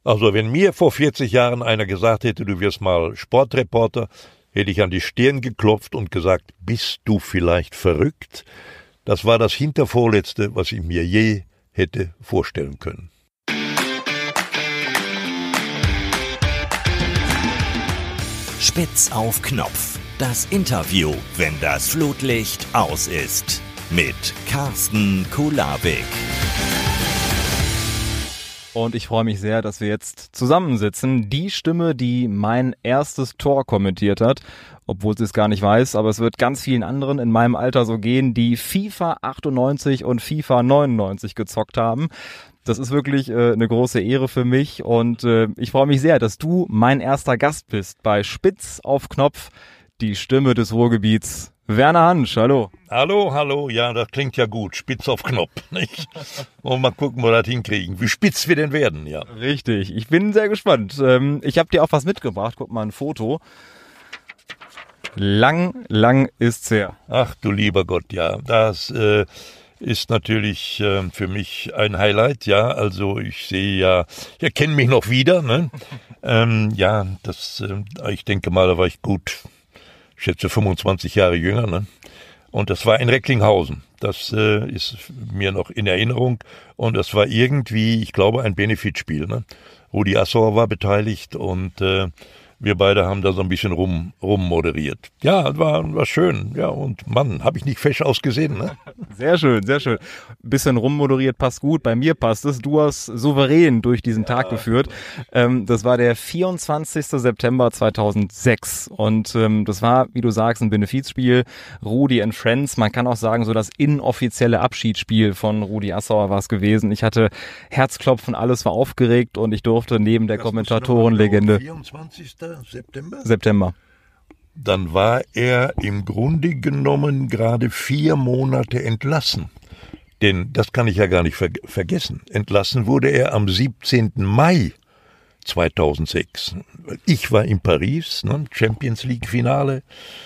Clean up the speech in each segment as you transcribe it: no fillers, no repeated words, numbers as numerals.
Also wenn mir vor 40 Jahren einer gesagt hätte, du wirst mal Sportreporter, hätte ich an die Stirn geklopft und gesagt, bist du vielleicht verrückt? Das war das Hintervorletzte, was ich mir je hätte vorstellen können. Spitz auf Knopf. Das Interview, wenn das Flutlicht aus ist. Mit Carsten Kulawik. Und ich freue mich sehr, dass wir jetzt zusammensitzen. Die Stimme, die mein erstes Tor kommentiert hat, obwohl sie es gar nicht weiß, aber es wird ganz vielen anderen in meinem Alter so gehen, die FIFA 98 und FIFA 99 gezockt haben. Das ist wirklich eine große Ehre für mich und ich freue mich sehr, dass du mein erster Gast bist bei Spitz auf Knopf, die Stimme des Ruhrgebiets. Werner Hansch, hallo. Hallo, ja, das klingt ja gut, Spitz auf Knopf, nicht? Und mal gucken, wo wir das hinkriegen, wie spitz wir denn werden, ja. Richtig, ich bin sehr gespannt. Ich habe dir auch was mitgebracht, guck mal, ein Foto. Lang ist's her. Ach du lieber Gott, ja, das ist natürlich für mich ein Highlight, ja, also ich sehe ja, ich erkenne mich noch wieder, ne? Ja, ich denke mal, da war ich gut, ich schätze 25 Jahre jünger, ne? Und das war in Recklinghausen. Das ist mir noch in Erinnerung. Und das war irgendwie, ich glaube, ein Benefitspiel, ne? Rudi Assauer war beteiligt und wir beide haben da so ein bisschen rummoderiert. Ja, war schön. Ja, und Mann, habe ich nicht fesch ausgesehen, ne? Sehr schön, sehr schön. Bisschen rummoderiert passt gut. Bei mir passt es. Du hast souverän durch diesen Tag geführt. Das war der 24. September 2006. Und das war, wie du sagst, ein Benefizspiel. Rudi and Friends. Man kann auch sagen, so das inoffizielle Abschiedsspiel von Rudi Assauer war es gewesen. Ich hatte Herzklopfen, alles war aufgeregt und ich durfte neben der Kommentatorenlegende. 24. September. Dann war er im Grunde genommen gerade 4 Monate entlassen. Denn das kann ich ja gar nicht vergessen. Entlassen wurde er am 17. Mai 2006. Ich war in Paris, ne, Champions League Finale.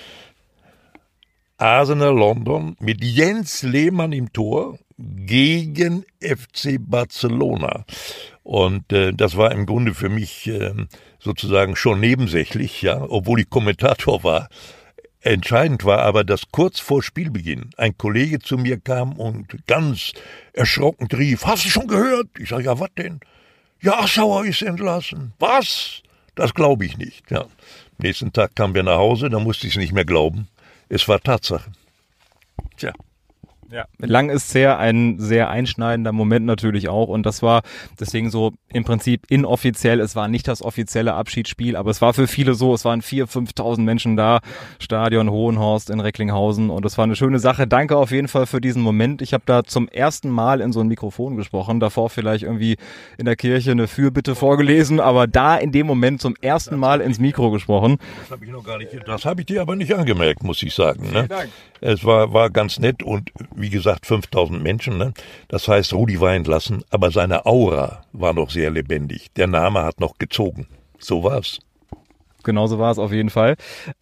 Arsenal London mit Jens Lehmann im Tor gegen FC Barcelona. Und das war im Grunde für mich sozusagen schon nebensächlich, ja, obwohl ich Kommentator war. Entscheidend war aber, dass kurz vor Spielbeginn ein Kollege zu mir kam und ganz erschrocken rief, hast du schon gehört? Ich sage, ja, was denn? Ja, Assauer ist entlassen. Was? Das glaube ich nicht. Ja. Am nächsten Tag kamen wir nach Hause, da musste ich es nicht mehr glauben. Es war Tatsache. Tja. Ja, lang ist's her, ein sehr einschneidender Moment natürlich auch und das war deswegen so im Prinzip inoffiziell, es war nicht das offizielle Abschiedsspiel, aber es war für viele so, es waren 4.000, 5.000 Menschen da, Stadion Hohenhorst in Recklinghausen und es war eine schöne Sache. Danke auf jeden Fall für diesen Moment. Ich habe da zum ersten Mal in so ein Mikrofon gesprochen, davor vielleicht irgendwie in der Kirche eine Fürbitte vorgelesen, aber da in dem Moment zum ersten Mal ins Mikro gesprochen. Das habe ich noch gar nicht, das habe ich dir aber nicht angemerkt, muss ich sagen. Ne? Vielen Dank. Es war ganz nett und wie gesagt 5.000 Menschen. Ne? Das heißt, Rudi war entlassen, aber seine Aura war noch sehr lebendig. Der Name hat noch gezogen. So war's. Genauso war es auf jeden Fall.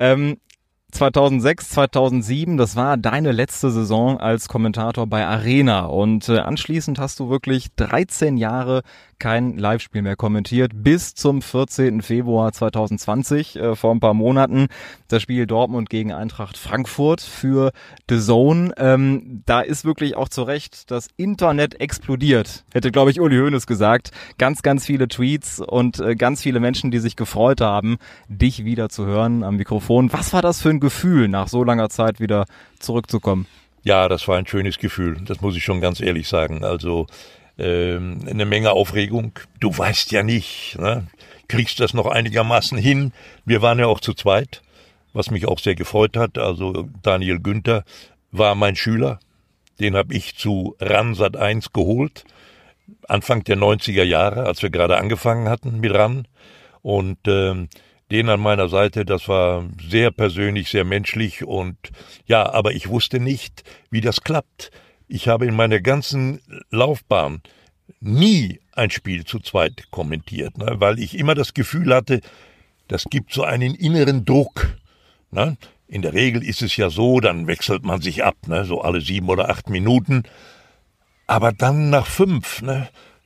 2006, 2007, das war deine letzte Saison als Kommentator bei Arena und anschließend hast du wirklich 13 Jahre kein Live-Spiel mehr kommentiert, bis zum 14. Februar 2020, vor ein paar Monaten, das Spiel Dortmund gegen Eintracht Frankfurt für DAZN. Da ist wirklich auch zu Recht das Internet explodiert, hätte, glaube ich, Uli Hoeneß gesagt. Ganz, ganz viele Tweets und ganz viele Menschen, die sich gefreut haben, dich wieder zu hören am Mikrofon. Was war das für ein Gefühl, nach so langer Zeit wieder zurückzukommen? Ja, das war ein schönes Gefühl, das muss ich schon ganz ehrlich sagen. Also eine Menge Aufregung. Du weißt ja nicht, ne? Kriegst das noch einigermaßen hin. Wir waren ja auch zu zweit, was mich auch sehr gefreut hat. Also Daniel Günther war mein Schüler. Den habe ich zu RAN Sat.1 geholt. Anfang der 90er Jahre, als wir gerade angefangen hatten mit RAN. Und den an meiner Seite, das war sehr persönlich, sehr menschlich. Und ja, aber ich wusste nicht, wie das klappt. Ich habe in meiner ganzen Laufbahn nie ein Spiel zu zweit kommentiert, ne, weil ich immer das Gefühl hatte, das gibt so einen inneren Druck. Ne. In der Regel ist es ja so, dann wechselt man sich ab, ne, so alle 7 oder 8 Minuten. Aber dann nach 5, ne,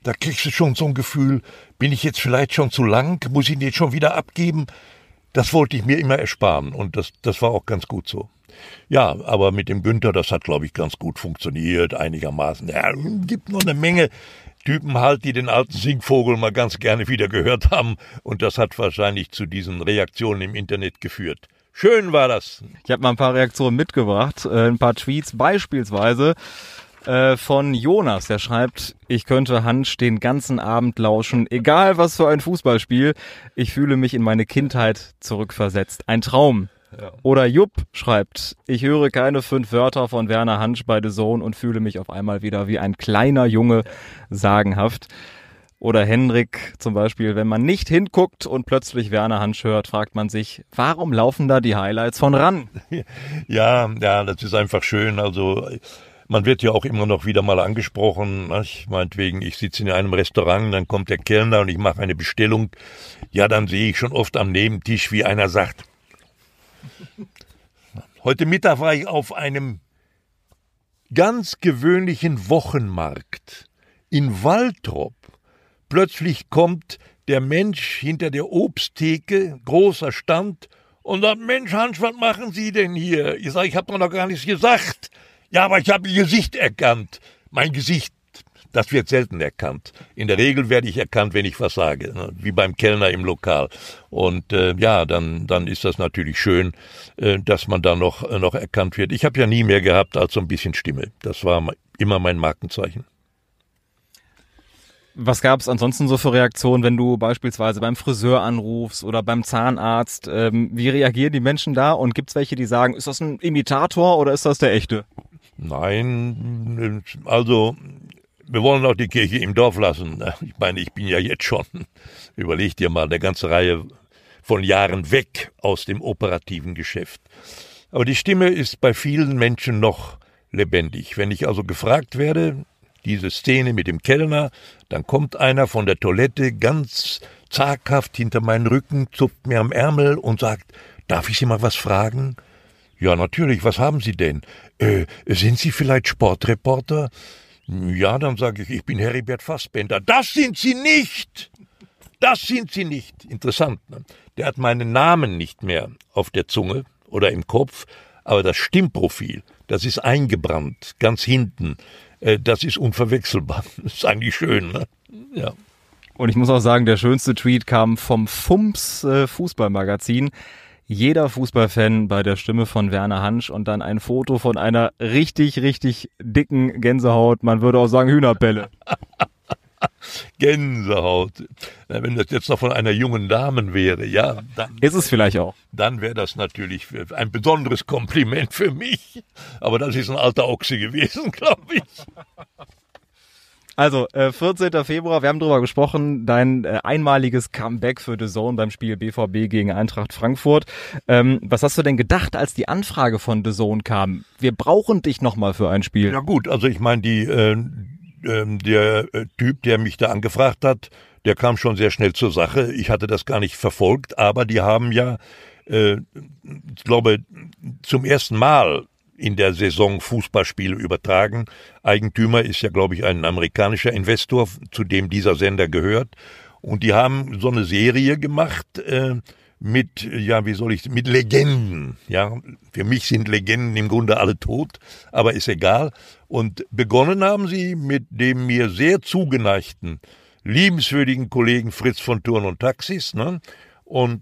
da kriegst du schon so ein Gefühl, bin ich jetzt vielleicht schon zu lang, muss ich den jetzt schon wieder abgeben? Das wollte ich mir immer ersparen und das war auch ganz gut so. Ja, aber mit dem Günther, das hat, glaube ich, ganz gut funktioniert, einigermaßen. Ja, gibt noch eine Menge Typen halt, die den alten Singvogel mal ganz gerne wieder gehört haben und das hat wahrscheinlich zu diesen Reaktionen im Internet geführt. Schön war das. Ich habe mal ein paar Reaktionen mitgebracht, ein paar Tweets beispielsweise von Jonas, der schreibt, ich könnte Hansch den ganzen Abend lauschen, egal was für ein Fußballspiel, ich fühle mich in meine Kindheit zurückversetzt. Ein Traum. Ja. Oder Jupp schreibt, ich höre keine 5 Wörter von Werner Hansch bei The Zone und fühle mich auf einmal wieder wie ein kleiner Junge, sagenhaft. Oder Henrik zum Beispiel, wenn man nicht hinguckt und plötzlich Werner Hansch hört, fragt man sich, warum laufen da die Highlights von ran? Ja, das ist einfach schön, also man wird ja auch immer noch wieder mal angesprochen, meinetwegen, ich sitze in einem Restaurant, dann kommt der Kellner und ich mache eine Bestellung, ja, dann sehe ich schon oft am Nebentisch, wie einer sagt, heute Mittag war ich auf einem ganz gewöhnlichen Wochenmarkt in Waltrop. Plötzlich kommt der Mensch hinter der Obsttheke, großer Stand, und sagt, Mensch, Hansch, was machen Sie denn hier? Ich sage, ich habe doch noch gar nichts gesagt. Ja, aber ich habe Ihr Gesicht erkannt. Mein Gesicht, das wird selten erkannt. In der Regel werde ich erkannt, wenn ich was sage, wie beim Kellner im Lokal. Und dann ist das natürlich schön, dass man da noch erkannt wird. Ich habe ja nie mehr gehabt als so ein bisschen Stimme. Das war immer mein Markenzeichen. Was gab es ansonsten so für Reaktionen, wenn du beispielsweise beim Friseur anrufst oder beim Zahnarzt? Wie reagieren die Menschen da? Und gibt es welche, die sagen, ist das ein Imitator oder ist das der echte? Nein, also wir wollen auch die Kirche im Dorf lassen. Ich meine, ich bin ja jetzt schon, überleg dir mal, eine ganze Reihe von Jahren weg aus dem operativen Geschäft. Aber die Stimme ist bei vielen Menschen noch lebendig. Wenn ich also gefragt werde, diese Szene mit dem Kellner, dann kommt einer von der Toilette ganz zaghaft hinter meinen Rücken, zupft mir am Ärmel und sagt, darf ich Sie mal was fragen? Ja, natürlich, was haben Sie denn? Sind Sie vielleicht Sportreporter? Ja, dann sage ich, ich bin Heribert Fassbender. Das sind Sie nicht! Das sind Sie nicht! Interessant, ne? Der hat meinen Namen nicht mehr auf der Zunge oder im Kopf, aber das Stimmprofil, das ist eingebrannt, ganz hinten. Das ist unverwechselbar. Das ist eigentlich schön, ne? Ja. Und ich muss auch sagen, der schönste Tweet kam vom FUMS Fußballmagazin. Jeder Fußballfan bei der Stimme von Werner Hansch und dann ein Foto von einer richtig, richtig dicken Gänsehaut. Man würde auch sagen Hühnerpelle. Gänsehaut. Wenn das jetzt noch von einer jungen Dame wäre, ja, dann ist es vielleicht auch. Dann wäre das natürlich ein besonderes Kompliment für mich. Aber das ist ein alter Ochse gewesen, glaube ich. Also, 14. Februar, wir haben drüber gesprochen, dein einmaliges Comeback für The Zone beim Spiel BVB gegen Eintracht Frankfurt. Was hast du denn gedacht, als die Anfrage von The Zone kam? Wir brauchen dich nochmal für ein Spiel. Ja gut, also ich meine, der Typ, der mich da angefragt hat, der kam schon sehr schnell zur Sache. Ich hatte das gar nicht verfolgt, aber die haben ja, ich glaube, zum ersten Mal in der Saison Fußballspiele übertragen. Eigentümer ist ja, glaube ich, ein amerikanischer Investor, zu dem dieser Sender gehört. Und die haben so eine Serie gemacht mit Legenden. Ja, für mich sind Legenden im Grunde alle tot, aber ist egal. Und begonnen haben sie mit dem mir sehr zugeneigten, liebenswürdigen Kollegen Fritz von Turn und Taxis, ne? Und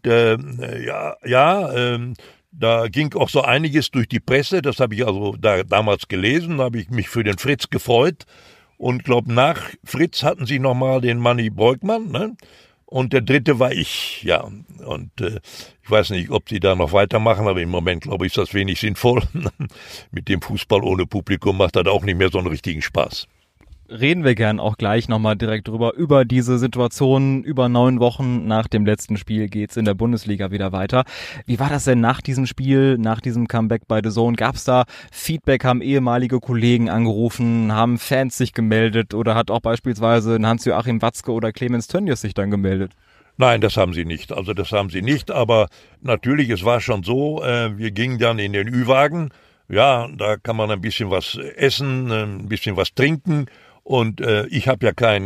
da ging auch so einiges durch die Presse, das habe ich also damals gelesen, da habe ich mich für den Fritz gefreut und glaube, nach Fritz hatten sie nochmal den Manni Breukmann, ne? Und der dritte war ich, ja. Und ich weiß nicht, ob sie da noch weitermachen, aber im Moment, glaube ich, ist das wenig sinnvoll. Mit dem Fußball ohne Publikum macht das auch nicht mehr so einen richtigen Spaß. Reden wir gern auch gleich nochmal direkt drüber, über diese Situation. Über 9 Wochen nach dem letzten Spiel geht's in der Bundesliga wieder weiter. Wie war das denn nach diesem Spiel, nach diesem Comeback bei The Zone? Gab's da Feedback, haben ehemalige Kollegen angerufen, haben Fans sich gemeldet oder hat auch beispielsweise Hans-Joachim Watzke oder Clemens Tönnies sich dann gemeldet? Nein, das haben sie nicht. Also das haben sie nicht, aber natürlich, es war schon so, wir gingen dann in den Ü-Wagen. Ja, da kann man ein bisschen was essen, ein bisschen was trinken. Und ich habe ja kein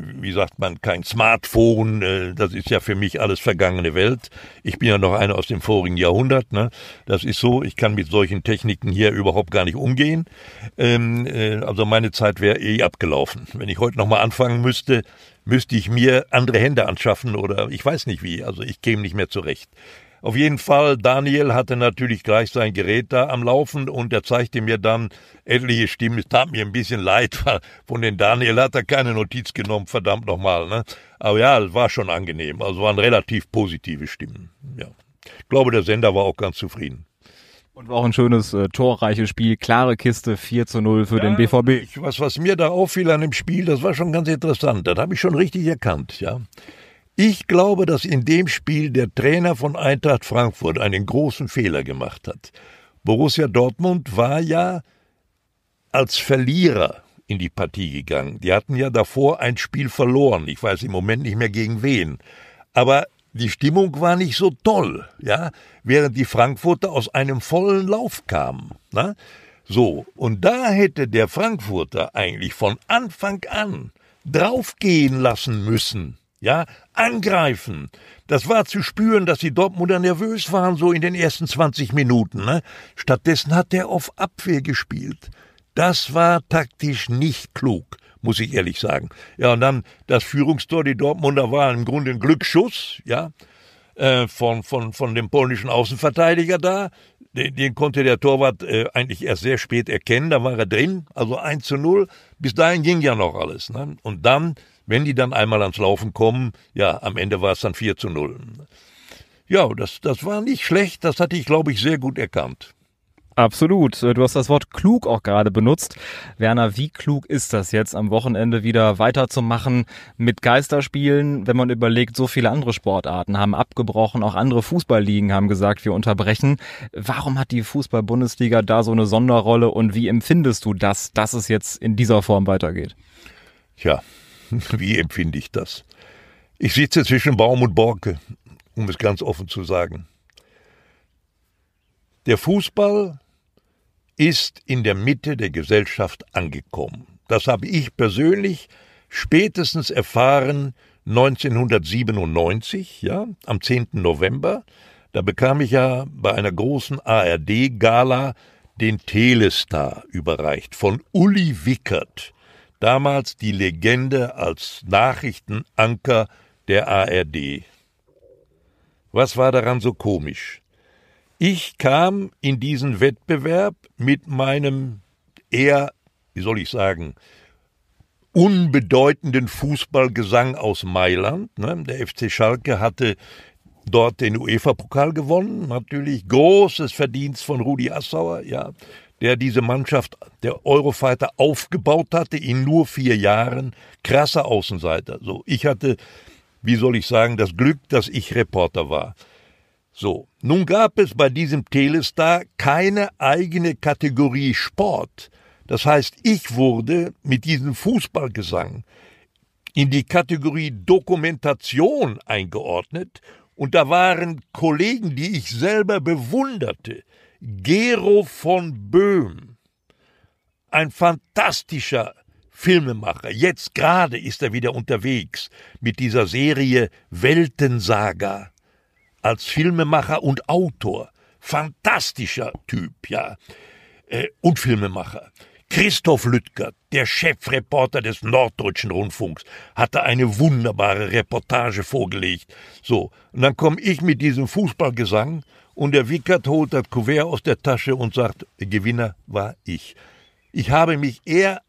Smartphone, das ist ja für mich alles vergangene Welt. Ich bin ja noch einer aus dem vorigen Jahrhundert, ne? Das ist so, ich kann mit solchen Techniken hier überhaupt gar nicht umgehen. Also meine Zeit wäre abgelaufen. Wenn ich heute nochmal anfangen müsste ich mir andere Hände anschaffen oder ich weiß nicht wie, also ich käme nicht mehr zurecht. Auf jeden Fall, Daniel hatte natürlich gleich sein Gerät da am Laufen und er zeigte mir dann etliche Stimmen. Es tat mir ein bisschen leid, weil von den Daniel hat er keine Notiz genommen, verdammt nochmal, ne? Aber ja, es war schon angenehm, also waren relativ positive Stimmen, ja. Ich glaube, der Sender war auch ganz zufrieden. Und war auch ein schönes, torreiches Spiel, klare Kiste, 4:0 für den BVB. Was mir da auffiel an dem Spiel, das war schon ganz interessant, das habe ich schon richtig erkannt, ja. Ich glaube, dass in dem Spiel der Trainer von Eintracht Frankfurt einen großen Fehler gemacht hat. Borussia Dortmund war ja als Verlierer in die Partie gegangen. Die hatten ja davor ein Spiel verloren. Ich weiß im Moment nicht mehr gegen wen. Aber die Stimmung war nicht so toll, ja, während die Frankfurter aus einem vollen Lauf kamen. Ne? So, und da hätte der Frankfurter eigentlich von Anfang an draufgehen lassen müssen. Ja, angreifen. Das war zu spüren, dass die Dortmunder nervös waren, so in den ersten 20 Minuten. Ne? Stattdessen hat er auf Abwehr gespielt. Das war taktisch nicht klug, muss ich ehrlich sagen. Ja, und dann das Führungstor, die Dortmunder war im Grunde ein Glücksschuss, ja, von dem polnischen Außenverteidiger da. Den konnte der Torwart eigentlich erst sehr spät erkennen, da war er drin, also 1:0. Bis dahin ging ja noch alles. Ne? Und dann, wenn die dann einmal ans Laufen kommen, ja, am Ende war es dann 4:0. Ja, das war nicht schlecht, das hatte ich, glaube ich, sehr gut erkannt. Absolut. Du hast das Wort klug auch gerade benutzt. Werner, wie klug ist das jetzt, am Wochenende wieder weiterzumachen mit Geisterspielen, wenn man überlegt, so viele andere Sportarten haben abgebrochen, auch andere Fußballligen haben gesagt, wir unterbrechen. Warum hat die Fußball-Bundesliga da so eine Sonderrolle und wie empfindest du das, dass es jetzt in dieser Form weitergeht? Tja, wie empfinde ich das? Ich sitze zwischen Baum und Borke, um es ganz offen zu sagen. Der Fußball ist in der Mitte der Gesellschaft angekommen. Das habe ich persönlich spätestens erfahren 1997, ja, am 10. November. Da bekam ich ja bei einer großen ARD-Gala den Telestar überreicht von Uli Wickert, damals die Legende als Nachrichtenanker der ARD. Was war daran so komisch? Ich kam in diesen Wettbewerb mit meinem eher, wie soll ich sagen, unbedeutenden Fußballgesang aus Mailand. Ne? Der FC Schalke hatte dort den UEFA-Pokal gewonnen, natürlich großes Verdienst von Rudi Assauer, ja, der diese Mannschaft, der Eurofighter, aufgebaut hatte in nur 4 Jahren. Krasser Außenseiter. So, ich hatte, wie soll ich sagen, das Glück, dass ich Reporter war. So, nun gab es bei diesem Telestar keine eigene Kategorie Sport. Das heißt, ich wurde mit diesem Fußballgesang in die Kategorie Dokumentation eingeordnet und da waren Kollegen, die ich selber bewunderte. Gero von Böhm, ein fantastischer Filmemacher. Jetzt gerade ist er wieder unterwegs mit dieser Serie Weltensaga. Als Filmemacher und Autor. Fantastischer Typ, ja. Und Filmemacher. Christoph Lüttger, der Chefreporter des Norddeutschen Rundfunks, hatte eine wunderbare Reportage vorgelegt. So, und dann komme ich mit diesem Fußballgesang und der Wickert holt das Kuvert aus der Tasche und sagt, der Gewinner war ich. Ich habe mich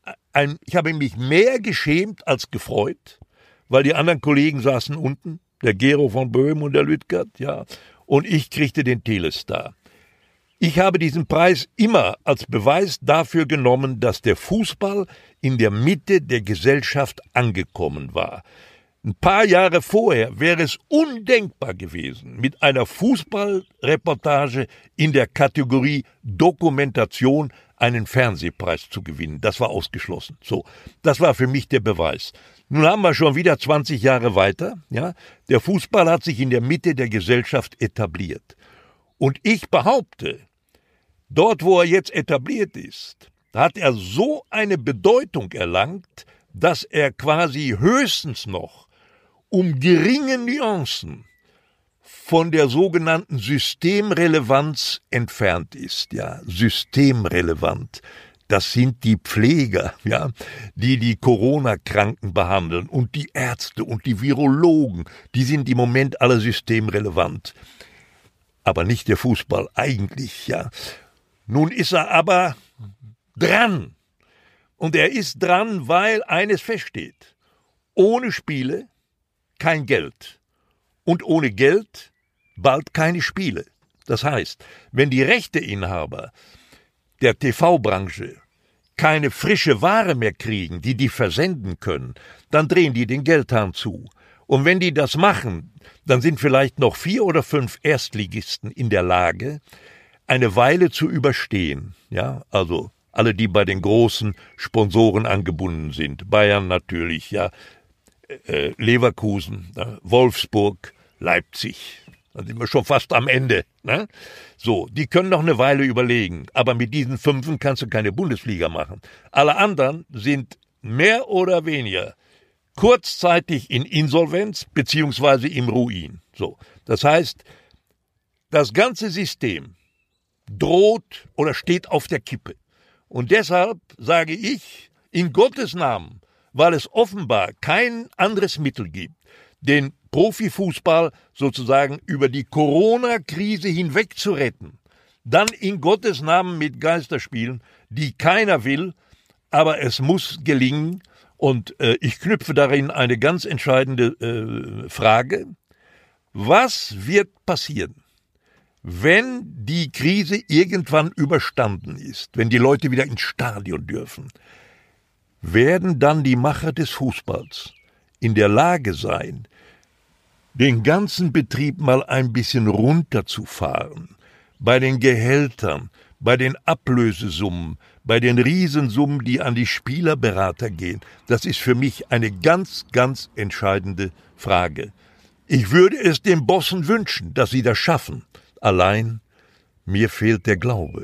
mehr geschämt als gefreut, weil die anderen Kollegen saßen unten. Der Gero von Böhm und der Lüttgert, ja, und ich kriegte den Telestar. Ich habe diesen Preis immer als Beweis dafür genommen, dass der Fußball in der Mitte der Gesellschaft angekommen war. Ein paar Jahre vorher wäre es undenkbar gewesen, mit einer Fußballreportage in der Kategorie Dokumentation einen Fernsehpreis zu gewinnen. Das war ausgeschlossen. So, das war für mich der Beweis. Nun haben wir schon wieder 20 Jahre weiter. Ja? Der Fußball hat sich in der Mitte der Gesellschaft etabliert. Und ich behaupte, dort, wo er jetzt etabliert ist, hat er so eine Bedeutung erlangt, dass er quasi höchstens noch um geringe Nuancen von der sogenannten Systemrelevanz entfernt ist. Ja, systemrelevant. Das sind die Pfleger, ja, die Corona-Kranken behandeln und die Ärzte und die Virologen. Die sind im Moment alle systemrelevant. Aber nicht der Fußball, eigentlich, ja. Nun ist er aber dran. Und er ist dran, weil eines feststeht. Ohne Spiele kein Geld. Und ohne Geld bald keine Spiele. Das heißt, wenn die Rechteinhaber der TV-Branche keine frische Ware mehr kriegen, die versenden können, dann drehen die den Geldhahn zu. Und wenn die das machen, dann sind vielleicht noch 4 oder 5 Erstligisten in der Lage, eine Weile zu überstehen. Ja, also alle, die bei den großen Sponsoren angebunden sind. Bayern natürlich, ja, Leverkusen, Wolfsburg, Leipzig. Da sind wir schon fast am Ende. Ne? So, die können noch eine Weile überlegen. Aber mit diesen 5 kannst du keine Bundesliga machen. Alle anderen sind mehr oder weniger kurzzeitig in Insolvenz beziehungsweise im Ruin. So, das heißt, das ganze System droht oder steht auf der Kippe. Und deshalb sage ich, in Gottes Namen, weil es offenbar kein anderes Mittel gibt, den Profifußball sozusagen über die Corona-Krise hinweg zu retten, dann in Gottes Namen mit Geisterspielen, die keiner will, aber es muss gelingen. Und ich knüpfe darin eine ganz entscheidende Frage. Was wird passieren, wenn die Krise irgendwann überstanden ist, wenn die Leute wieder ins Stadion dürfen? Werden dann die Macher des Fußballs in der Lage sein, den ganzen Betrieb mal ein bisschen runterzufahren, bei den Gehältern, bei den Ablösesummen, bei den Riesensummen, die an die Spielerberater gehen? Das ist für mich eine ganz, ganz entscheidende Frage. Ich würde es den Bossen wünschen, dass sie das schaffen. Allein, mir fehlt der Glaube.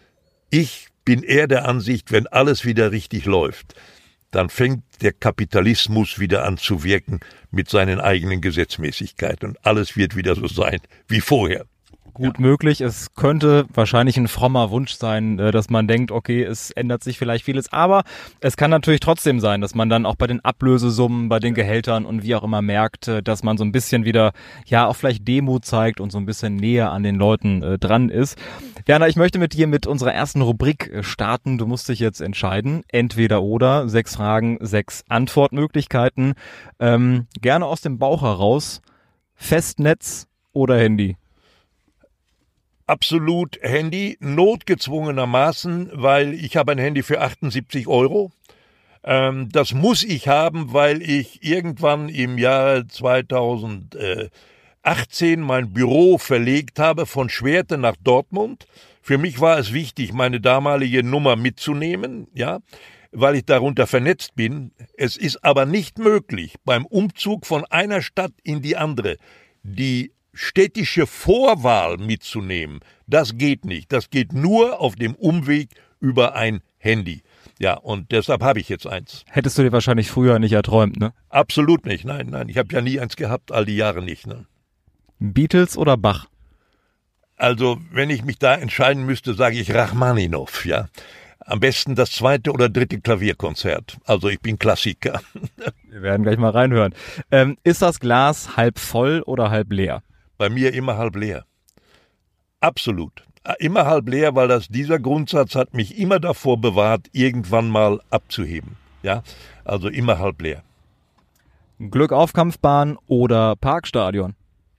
Ich bin eher der Ansicht, wenn alles wieder richtig läuft, dann fängt der Kapitalismus wieder an zu wirken mit seinen eigenen Gesetzmäßigkeiten und alles wird wieder so sein wie vorher. Gut möglich. Es könnte wahrscheinlich ein frommer Wunsch sein, dass man denkt, okay, es ändert sich vielleicht vieles. Aber es kann natürlich trotzdem sein, dass man dann auch bei den Ablösesummen, bei den Gehältern und wie auch immer merkt, dass man so ein bisschen wieder, ja, auch vielleicht Demut zeigt und so ein bisschen näher an den Leuten dran ist. Werner, ich möchte mit dir mit unserer ersten Rubrik starten. Du musst dich jetzt entscheiden. Entweder oder. 6 Fragen, 6 Antwortmöglichkeiten. Gerne aus dem Bauch heraus. Festnetz oder Handy? Absolut Handy, notgezwungenermaßen, weil ich habe ein Handy für 78 €. Das muss ich haben, weil ich irgendwann im Jahr 2018 mein Büro verlegt habe von Schwerte nach Dortmund. Für mich war es wichtig, meine damalige Nummer mitzunehmen, ja, weil ich darunter vernetzt bin. Es ist aber nicht möglich, beim Umzug von einer Stadt in die andere die städtische Vorwahl mitzunehmen. Das geht nicht. Das geht nur auf dem Umweg über ein Handy. Ja, und deshalb habe ich jetzt eins. Hättest du dir wahrscheinlich früher nicht erträumt, ne? Absolut nicht. Nein. Ich habe ja nie eins gehabt, all die Jahre nicht. Ne? Beatles oder Bach? Also, wenn ich mich da entscheiden müsste, sage ich Rachmaninow, ja. Am besten das 2. oder 3. Klavierkonzert. Also ich bin Klassiker. Wir werden gleich mal reinhören. Ist das Glas halb voll oder halb leer? Bei mir immer halb leer. Absolut. Immer halb leer, weil dieser Grundsatz hat mich immer davor bewahrt, irgendwann mal abzuheben. Ja, also immer halb leer. Glück auf Kampfbahn oder Parkstadion?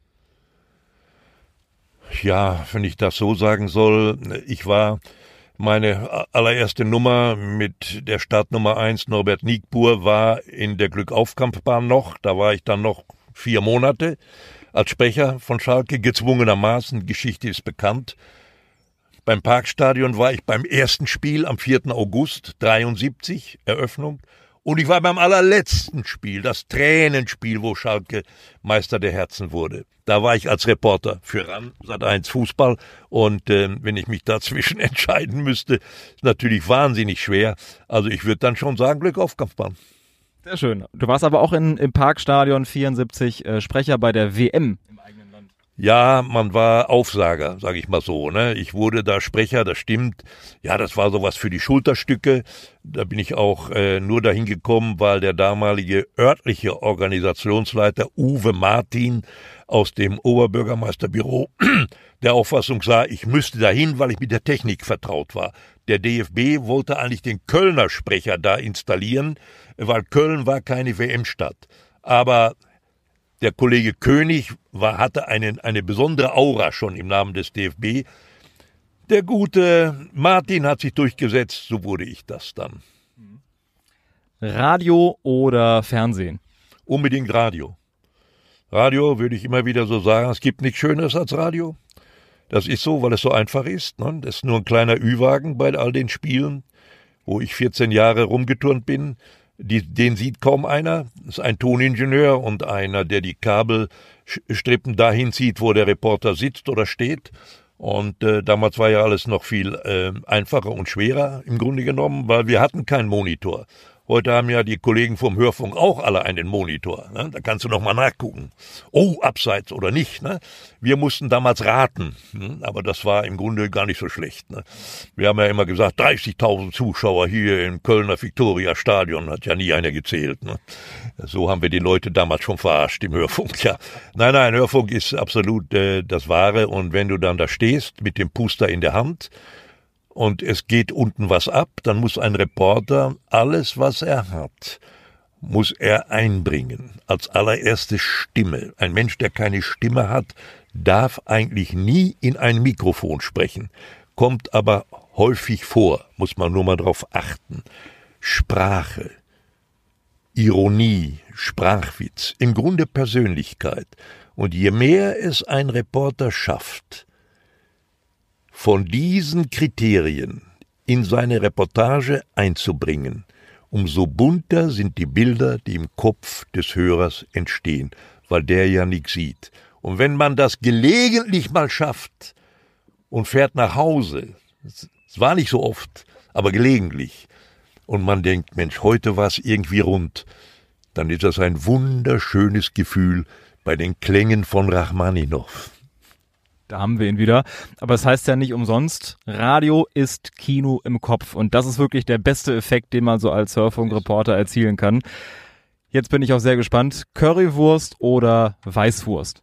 Ja, wenn ich das so sagen soll, ich war meine allererste Nummer mit der Startnummer 1 Norbert Niebuhr war in der Glückauf-Kampfbahn noch. Da war ich dann noch 4 Monate als Sprecher von Schalke, gezwungenermaßen. Geschichte ist bekannt. Beim Parkstadion war ich beim ersten Spiel am 4. August 73, Eröffnung. Und ich war beim allerletzten Spiel, das Tränenspiel, wo Schalke Meister der Herzen wurde. Da war ich als Reporter für RAN Sat.1 Fußball. Und wenn ich mich dazwischen entscheiden müsste, ist natürlich wahnsinnig schwer. Also ich würde dann schon sagen, Glück auf, Kampfmann. Sehr schön. Du warst aber auch im Parkstadion 74 Sprecher bei der WM im eigenen Land. Ja, man war Aufsager, sage ich mal so. Ne? Ich wurde da Sprecher, das stimmt. Ja, das war sowas für die Schulterstücke. Da bin ich auch nur dahin gekommen, weil der damalige örtliche Organisationsleiter Uwe Martin aus dem Oberbürgermeisterbüro der Auffassung sah, ich müsste dahin, weil ich mit der Technik vertraut war. Der DFB wollte eigentlich den Kölner Sprecher da installieren, weil Köln war keine WM-Stadt. Aber der Kollege König hatte eine besondere Aura schon im Namen des DFB. Der gute Martin hat sich durchgesetzt, so wurde ich das dann. Radio oder Fernsehen? Unbedingt Radio. Radio würde ich immer wieder so sagen, es gibt nichts Schöneres als Radio. Das ist so, weil es so einfach ist. Ne? Das ist nur ein kleiner Ü-Wagen bei all den Spielen, wo ich 14 Jahre rumgeturnt bin. Den sieht kaum einer. Das ist ein Toningenieur und einer, der die Kabelstrippen dahin zieht, wo der Reporter sitzt oder steht. Und damals war ja alles noch viel einfacher und schwerer im Grunde genommen, weil wir hatten keinen Monitor. Heute haben ja die Kollegen vom Hörfunk auch alle einen Monitor. Ne? Da kannst du noch mal nachgucken. Oh, abseits oder nicht. Ne? Wir mussten damals raten, aber das war im Grunde gar nicht so schlecht. Ne? Wir haben ja immer gesagt, 30.000 Zuschauer hier im Kölner Viktoria-Stadion, hat ja nie einer gezählt. Ne? So haben wir die Leute damals schon verarscht im Hörfunk. Ja. Nein, Hörfunk ist absolut das Wahre. Und wenn du dann da stehst mit dem Puster in der Hand, und es geht unten was ab, dann muss ein Reporter alles, was er hat, muss er einbringen. Als allererste Stimme. Ein Mensch, der keine Stimme hat, darf eigentlich nie in ein Mikrofon sprechen. Kommt aber häufig vor, muss man nur mal drauf achten. Sprache, Ironie, Sprachwitz, im Grunde Persönlichkeit. Und je mehr es ein Reporter schafft, von diesen Kriterien in seine Reportage einzubringen, umso bunter sind die Bilder, die im Kopf des Hörers entstehen, weil der ja nichts sieht. Und wenn man das gelegentlich mal schafft und fährt nach Hause, es war nicht so oft, aber gelegentlich, und man denkt, Mensch, heute war es irgendwie rund, dann ist das ein wunderschönes Gefühl bei den Klängen von Rachmaninow. Da haben wir ihn wieder. Aber es heißt ja nicht umsonst, Radio ist Kino im Kopf. Und das ist wirklich der beste Effekt, den man so als Hörfunkreporter erzielen kann. Jetzt bin ich auch sehr gespannt. Currywurst oder Weißwurst?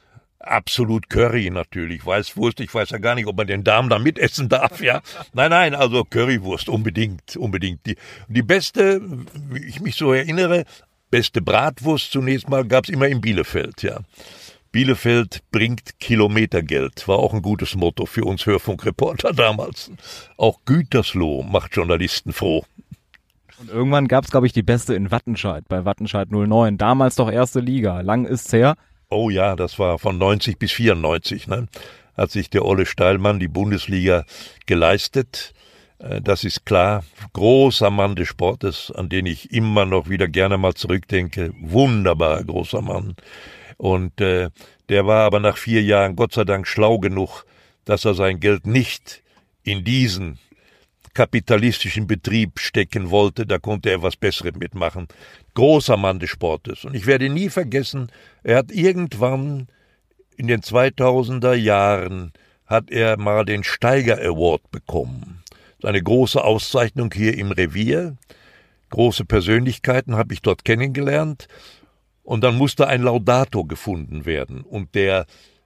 Absolut Curry natürlich. Weißwurst, ich weiß ja gar nicht, ob man den Darm da mitessen darf, ja. Nein, also Currywurst, unbedingt. Die beste, wie ich mich so erinnere, beste Bratwurst zunächst mal gab's immer in Bielefeld, ja. Bielefeld bringt Kilometergeld, war auch ein gutes Motto für uns Hörfunkreporter damals. Auch Gütersloh macht Journalisten froh. Und irgendwann gab es, glaube ich, die beste in Wattenscheid, bei Wattenscheid 09. Damals doch erste Liga. Lang ist's her. Oh ja, das war von 90 bis 94, ne? Hat sich der Olle Steilmann die Bundesliga geleistet. Das ist klar. Großer Mann des Sportes, an den ich immer noch wieder gerne mal zurückdenke. Wunderbar großer Mann. Und der war aber nach 4 Jahren Gott sei Dank schlau genug, dass er sein Geld nicht in diesen kapitalistischen Betrieb stecken wollte. Da konnte er was Besseres mitmachen. Großer Mann des Sportes. Und ich werde nie vergessen, er hat irgendwann in den 2000er Jahren hat er mal den Steiger Award bekommen. Eine große Auszeichnung hier im Revier. Große Persönlichkeiten habe ich dort kennengelernt. Und dann musste ein Laudator gefunden werden. Und der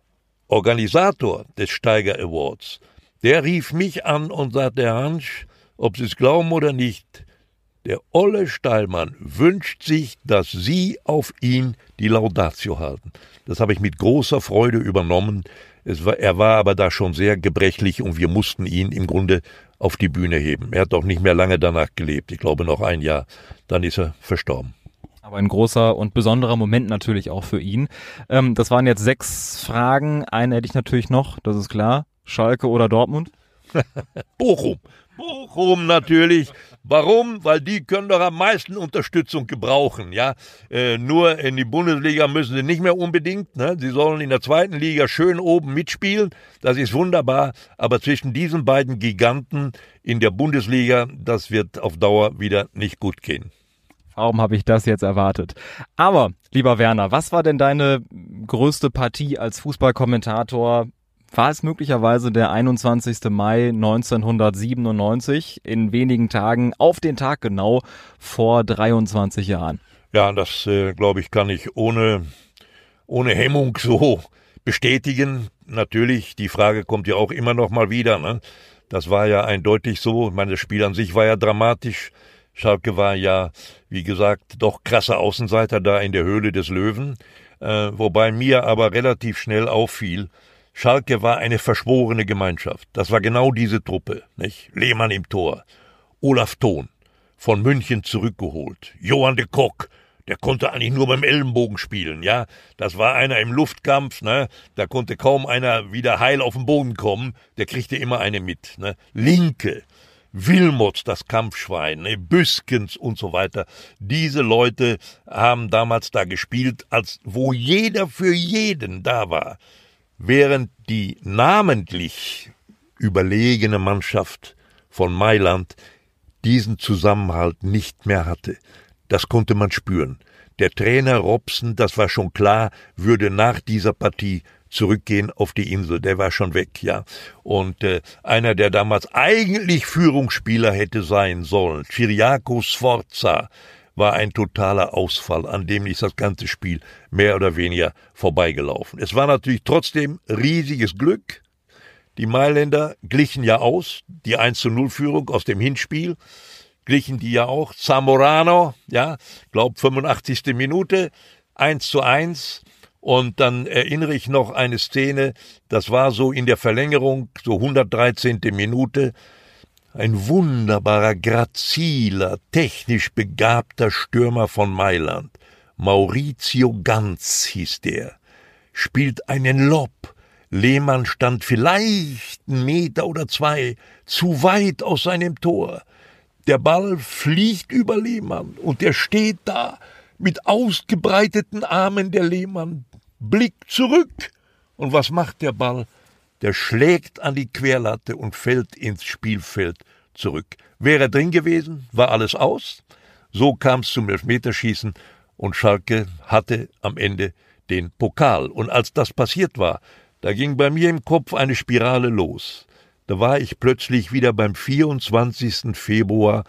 Organisator des Steiger Awards, der rief mich an und sagte, Herr Hansch, ob Sie es glauben oder nicht, der Olle Steilmann wünscht sich, dass Sie auf ihn die Laudatio halten. Das habe ich mit großer Freude übernommen. Er war aber da schon sehr gebrechlich und wir mussten ihn im Grunde auf die Bühne heben. Er hat auch nicht mehr lange danach gelebt, ich glaube noch 1 Jahr. Dann ist er verstorben. Aber ein großer und besonderer Moment natürlich auch für ihn. Das waren jetzt 6 Fragen. Eine hätte ich natürlich noch, das ist klar. Schalke oder Dortmund? Bochum. Bochum natürlich. Warum? Weil die können doch am meisten Unterstützung gebrauchen. Ja, nur in die Bundesliga müssen sie nicht mehr unbedingt. Ne? Sie sollen in der zweiten Liga schön oben mitspielen. Das ist wunderbar. Aber zwischen diesen beiden Giganten in der Bundesliga, das wird auf Dauer wieder nicht gut gehen. Warum habe ich das jetzt erwartet? Aber, lieber Werner, was war denn deine größte Partie als Fußballkommentator? War es möglicherweise der 21. Mai 1997, in wenigen Tagen, auf den Tag genau, vor 23 Jahren? Ja, das, glaube ich, kann ich ohne Hemmung so bestätigen. Natürlich, die Frage kommt ja auch immer noch mal wieder. Ne? Das war ja eindeutig so. Ich meine, das Spiel an sich war ja dramatisch. Schalke war ja, wie gesagt, doch krasser Außenseiter da in der Höhle des Löwen. Wobei mir aber relativ schnell auffiel, Schalke war eine verschworene Gemeinschaft. Das war genau diese Truppe, nicht? Lehmann im Tor, Olaf Thon, von München zurückgeholt, Johann de Kock, der konnte eigentlich nur beim Ellenbogen spielen, ja. Das war einer im Luftkampf, ne? Da konnte kaum einer wieder heil auf den Boden kommen, der kriegte immer eine mit, ne? Linke, Wilmots, das Kampfschwein, ne? Büskens und so weiter. Diese Leute haben damals da gespielt, als wo jeder für jeden da war. Während die namentlich überlegene Mannschaft von Mailand diesen Zusammenhalt nicht mehr hatte. Das konnte man spüren. Der Trainer Robson, das war schon klar, würde nach dieser Partie zurückgehen auf die Insel. Der war schon weg, ja. Und einer, der damals eigentlich Führungsspieler hätte sein sollen, Ciriaco Sforza, war ein totaler Ausfall, an dem ist das ganze Spiel mehr oder weniger vorbeigelaufen. Es war natürlich trotzdem riesiges Glück. Die Mailänder glichen ja aus, die 1:0-Führung aus dem Hinspiel, glichen die ja auch. Zamorano, ja, glaub 85. Minute, 1:1. Und dann erinnere ich noch eine Szene, das war so in der Verlängerung, so 113. Minute, ein wunderbarer, graziler, technisch begabter Stürmer von Mailand. Maurizio Ganz hieß der. Spielt einen Lob. Lehmann stand vielleicht 1 Meter oder 2 zu weit aus seinem Tor. Der Ball fliegt über Lehmann und der steht da mit ausgebreiteten Armen, der Lehmann. Blickt zurück. Und was macht der Ball? Der schlägt an die Querlatte und fällt ins Spielfeld zurück. Wäre er drin gewesen, war alles aus. So kam es zum Elfmeterschießen und Schalke hatte am Ende den Pokal. Und als das passiert war, da ging bei mir im Kopf eine Spirale los. Da war ich plötzlich wieder beim 24. Februar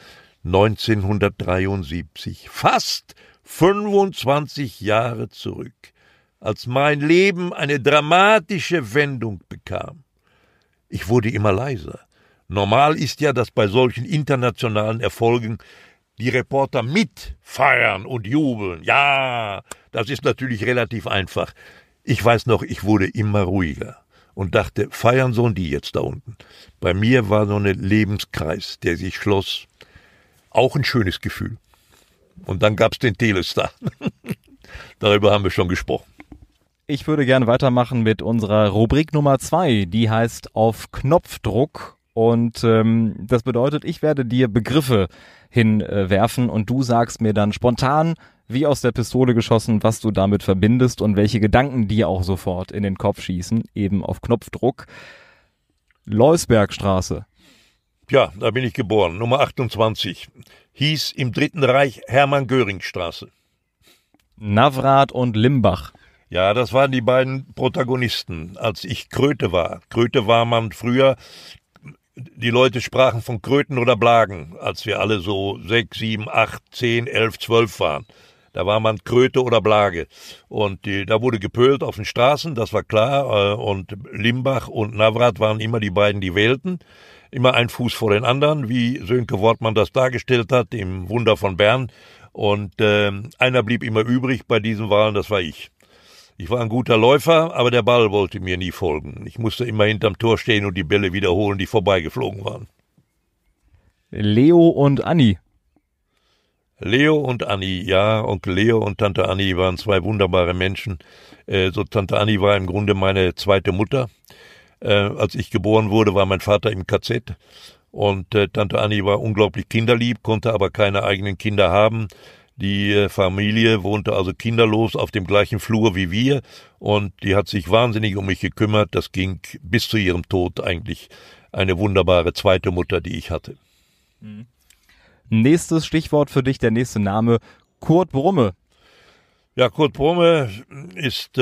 1973, fast 25 Jahre zurück, als mein Leben eine dramatische Wendung bekam. Ich wurde immer leiser. Normal ist ja, dass bei solchen internationalen Erfolgen die Reporter mitfeiern und jubeln. Ja, das ist natürlich relativ einfach. Ich weiß noch, ich wurde immer ruhiger und dachte, feiern sollen die jetzt da unten. Bei mir war so ein Lebenskreis, der sich schloss. Auch ein schönes Gefühl. Und dann gab's den Telestar. Darüber haben wir schon gesprochen. Ich würde gerne weitermachen mit unserer Rubrik Nummer 2, die heißt Auf Knopfdruck. Und das bedeutet, ich werde dir Begriffe hinwerfen und du sagst mir dann spontan, wie aus der Pistole geschossen, was du damit verbindest und welche Gedanken dir auch sofort in den Kopf schießen, eben auf Knopfdruck. Leusbergstraße. Ja, da bin ich geboren, Nummer 28. Hieß im Dritten Reich Hermann-Göring-Straße. Navrat und Limbach. Ja, das waren die beiden Protagonisten, als ich Kröte war. Kröte war man früher, die Leute sprachen von Kröten oder Blagen, als wir alle so 6, 7, 8, 10, 11, 12 waren. Da war man Kröte oder Blage. Und da wurde gepölt auf den Straßen, das war klar. Und Limbach und Navrat waren immer die beiden, die wählten. Immer ein Fuß vor den anderen, wie Sönke Wortmann das dargestellt hat, im Wunder von Bern. Und einer blieb immer übrig bei diesen Wahlen, das war ich. Ich war ein guter Läufer, aber der Ball wollte mir nie folgen. Ich musste immer hinterm Tor stehen und die Bälle wiederholen, die vorbeigeflogen waren. Leo und Anni. Leo und Anni, ja, Onkel Leo und Tante Anni waren zwei wunderbare Menschen. So Tante Anni war im Grunde meine zweite Mutter. Als ich geboren wurde, war mein Vater im KZ Und Tante Annie war unglaublich kinderlieb, konnte aber keine eigenen Kinder haben. Die Familie wohnte also kinderlos auf dem gleichen Flur wie wir und die hat sich wahnsinnig um mich gekümmert. Das ging bis zu ihrem Tod eigentlich eine wunderbare zweite Mutter, die ich hatte. Nächstes Stichwort für dich, der nächste Name, Kurt Brumme. Ja, Kurt Brumme ist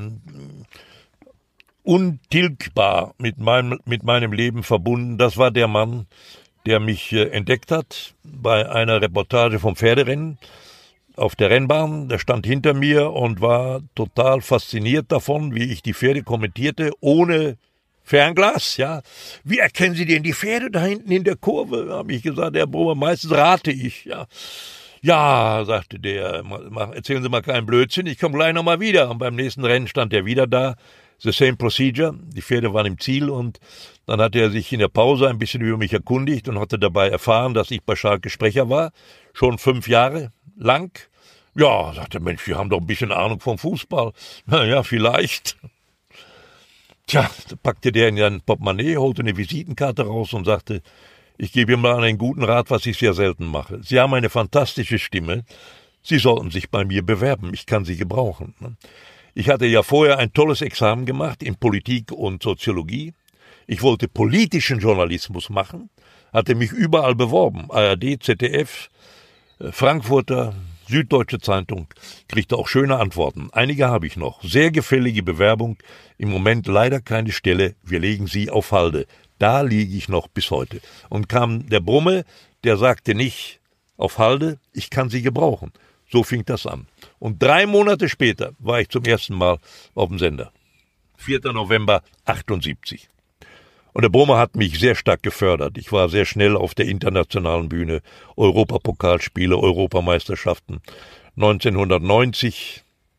untilgbar mit meinem Leben verbunden. Das war der Mann, der mich entdeckt hat bei einer Reportage vom Pferderennen auf der Rennbahn. Der stand hinter mir und war total fasziniert davon, wie ich die Pferde kommentierte, ohne Fernglas, ja. Wie erkennen Sie denn die Pferde da hinten in der Kurve? Habe ich gesagt, Herr Brumme, meistens rate ich, ja. Ja, sagte der, erzählen Sie mal keinen Blödsinn, ich komme gleich nochmal wieder. Und beim nächsten Rennen stand er wieder da. The same procedure. Die Pferde waren im Ziel und dann hatte er sich in der Pause ein bisschen über mich erkundigt und hatte dabei erfahren, dass ich bei Schalke Sprecher war. Schon 5 Jahre lang. Ja, sagte Mensch, wir haben doch ein bisschen Ahnung vom Fußball. Na ja, vielleicht. Tja, da packte der in sein Portemonnaie, holte eine Visitenkarte raus und sagte, ich gebe Ihnen mal einen guten Rat, was ich sehr selten mache. Sie haben eine fantastische Stimme. Sie sollten sich bei mir bewerben. Ich kann Sie gebrauchen. Ich hatte ja vorher ein tolles Examen gemacht in Politik und Soziologie. Ich wollte politischen Journalismus machen, hatte mich überall beworben. ARD, ZDF, Frankfurter, Süddeutsche Zeitung, kriegte auch schöne Antworten. Einige habe ich noch. Sehr gefällige Bewerbung. Im Moment leider keine Stelle. Wir legen sie auf Halde. Da liege ich noch bis heute. Und kam der Brumme, der sagte nicht auf Halde, ich kann sie gebrauchen. So fing das an. Und 3 Monate später war ich zum ersten Mal auf dem Sender. 4. November 78. Und der Brumme hat mich sehr stark gefördert. Ich war sehr schnell auf der internationalen Bühne. Europapokalspiele, Europameisterschaften. 1990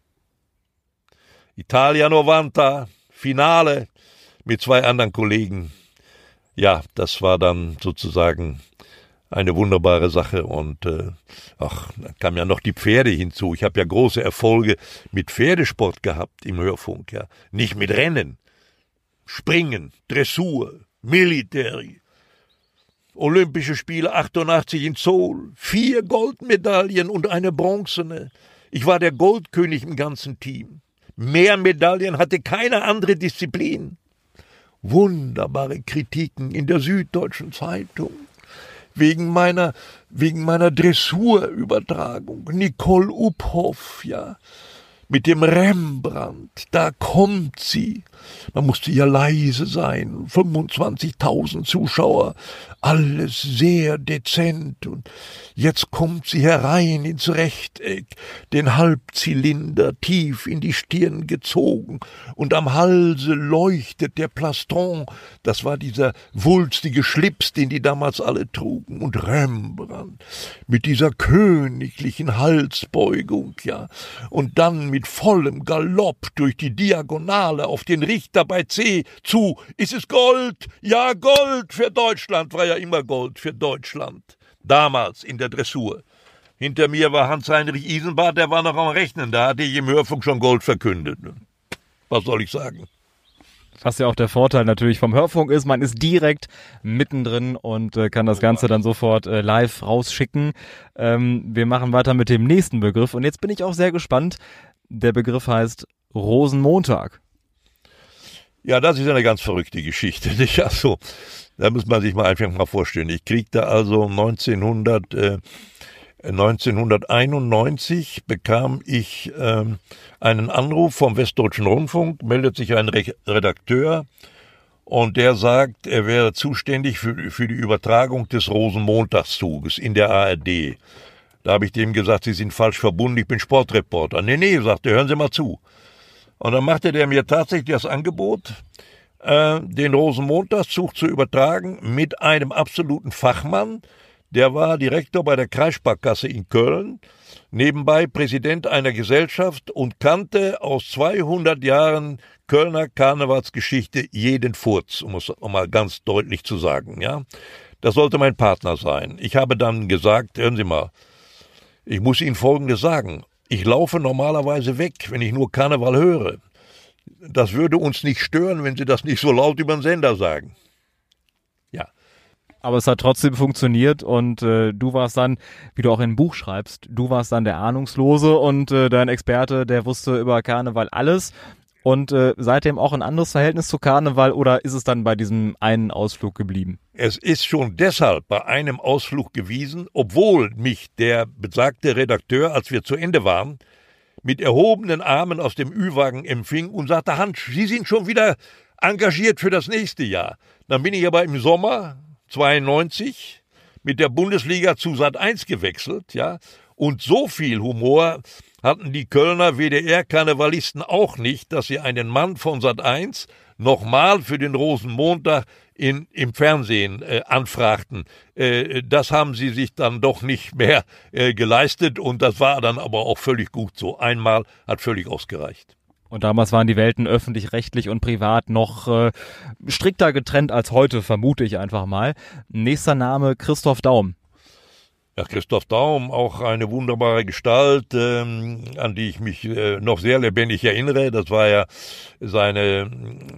Italia 90, Finale mit 2 anderen Kollegen. Ja, das war dann sozusagen eine wunderbare Sache und da kamen ja noch die Pferde hinzu. Ich habe ja große Erfolge mit Pferdesport gehabt im Hörfunk, ja. Nicht mit Rennen, Springen, Dressur, Military, Olympische Spiele 88 in Seoul, 4 Goldmedaillen und eine bronzene. Ich war der Goldkönig im ganzen Team. Mehr Medaillen hatte keine andere Disziplin. Wunderbare Kritiken in der Süddeutschen Zeitung. Wegen meiner Dressurübertragung. Nicole Uphoff, ja. Mit dem Rembrandt, da kommt sie. Man musste ja leise sein, 25.000 Zuschauer, alles sehr dezent. Und jetzt kommt sie herein ins Rechteck, den Halbzylinder tief in die Stirn gezogen und am Halse leuchtet der Plastron. Das war dieser wulstige Schlips, den die damals alle trugen. Und Rembrandt mit dieser königlichen Halsbeugung, ja. Und dann mit vollem Galopp durch die Diagonale auf den Richter bei C zu. Ist es Gold? Ja, Gold für Deutschland, war ja immer Gold für Deutschland. Damals in der Dressur. Hinter mir war Hans-Heinrich Isenbart, der war noch am Rechnen, da hatte ich im Hörfunk schon Gold verkündet. Was soll ich sagen? Was ja auch der Vorteil natürlich vom Hörfunk ist, man ist direkt mittendrin und kann das Ganze dann sofort live rausschicken. Wir machen weiter mit dem nächsten Begriff und jetzt bin ich auch sehr gespannt. Der Begriff heißt Rosenmontag. Ja, das ist eine ganz verrückte Geschichte, nicht? Also, da muss man sich mal einfach mal vorstellen. Ich kriegte also 1991 bekam ich einen Anruf vom Westdeutschen Rundfunk, meldet sich ein Redakteur und der sagt, er wäre zuständig für die Übertragung des Rosenmontagszuges in der ARD. Da habe ich dem gesagt, Sie sind falsch verbunden, ich bin Sportreporter. Nee, sagte er, hören Sie mal zu. Und dann machte der mir tatsächlich das Angebot, den Rosenmontagszug zu übertragen mit einem absoluten Fachmann. Der war Direktor bei der Kreissparkasse in Köln, nebenbei Präsident einer Gesellschaft und kannte aus 200 Jahren Kölner Karnevalsgeschichte jeden Furz, um es mal ganz deutlich zu sagen. Ja, das sollte mein Partner sein. Ich habe dann gesagt, hören Sie mal, ich muss Ihnen Folgendes sagen. Ich laufe normalerweise weg, wenn ich nur Karneval höre. Das würde uns nicht stören, wenn Sie das nicht so laut über den Sender sagen. Ja, Aber es hat trotzdem funktioniert und du warst dann, wie du auch in einem Buch schreibst, du warst dann der Ahnungslose und dein Experte, der wusste über Karneval alles und seitdem auch ein anderes Verhältnis zu Karneval oder ist es dann bei diesem einen Ausflug geblieben? Es ist schon deshalb bei einem Ausflug gewesen, obwohl mich der besagte Redakteur, als wir zu Ende waren, mit erhobenen Armen aus dem Ü-Wagen empfing und sagte, Hans, Sie sind schon wieder engagiert für das nächste Jahr. Dann bin ich aber im Sommer 92 mit der Bundesliga zu Sat.1 gewechselt, ja. Und so viel Humor hatten die Kölner WDR-Karnevalisten auch nicht, dass sie einen Mann von Sat.1 nochmal für den Rosenmontag im Fernsehen anfragten. Das haben sie sich dann doch nicht mehr geleistet und das war dann aber auch völlig gut so. Einmal hat völlig ausgereicht. Und damals waren die Welten öffentlich-rechtlich und privat noch strikter getrennt als heute, vermute ich einfach mal. Nächster Name Christoph Daum. Ja, Christoph Daum, auch eine wunderbare Gestalt, an die ich mich noch sehr lebendig erinnere. Das war ja seine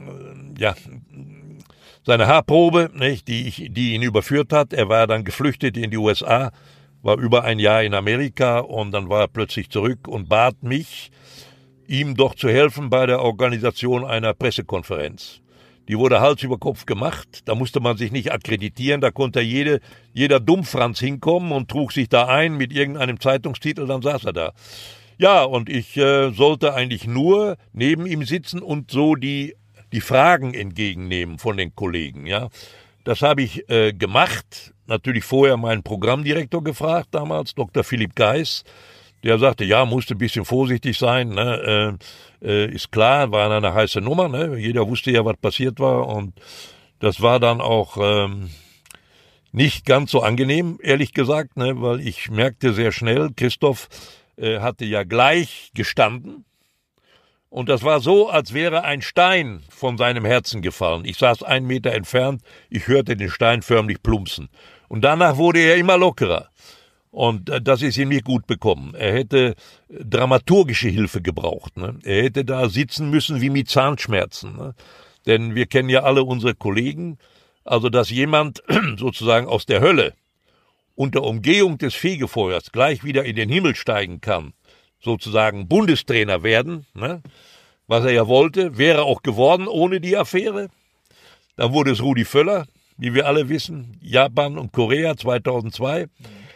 Haarprobe, nicht, die ihn überführt hat. Er war dann geflüchtet in die USA, war über ein Jahr in Amerika und dann war er plötzlich zurück und bat mich, ihm doch zu helfen bei der Organisation einer Pressekonferenz. Die wurde Hals über Kopf gemacht, da musste man sich nicht akkreditieren, da konnte jeder Dummfranz hinkommen und trug sich da ein mit irgendeinem Zeitungstitel, dann saß er da. Ja, und ich sollte eigentlich nur neben ihm sitzen und so die Fragen entgegennehmen von den Kollegen, ja. Das habe ich gemacht, natürlich vorher meinen Programmdirektor gefragt, damals Dr. Philipp Geis. Der sagte, ja, musste ein bisschen vorsichtig sein, ne? Ist klar, war eine heiße Nummer, ne? Jeder wusste ja, was passiert war und das war dann auch nicht ganz so angenehm, ehrlich gesagt, ne? Weil ich merkte sehr schnell, Christoph hatte ja gleich gestanden und das war so, als wäre ein Stein von seinem Herzen gefallen. Ich saß 1 Meter entfernt, ich hörte den Stein förmlich plumpsen und danach wurde er immer lockerer. Und das ist ihm nicht gut bekommen. Er hätte dramaturgische Hilfe gebraucht. Ne? Er hätte da sitzen müssen wie mit Zahnschmerzen. Ne? Denn wir kennen ja alle unsere Kollegen. Also, dass jemand sozusagen aus der Hölle unter Umgehung des Fegefeuers gleich wieder in den Himmel steigen kann, sozusagen Bundestrainer werden, ne? Was er ja wollte, wäre auch geworden ohne die Affäre. Dann wurde es Rudi Völler, wie wir alle wissen, Japan und Korea 2002.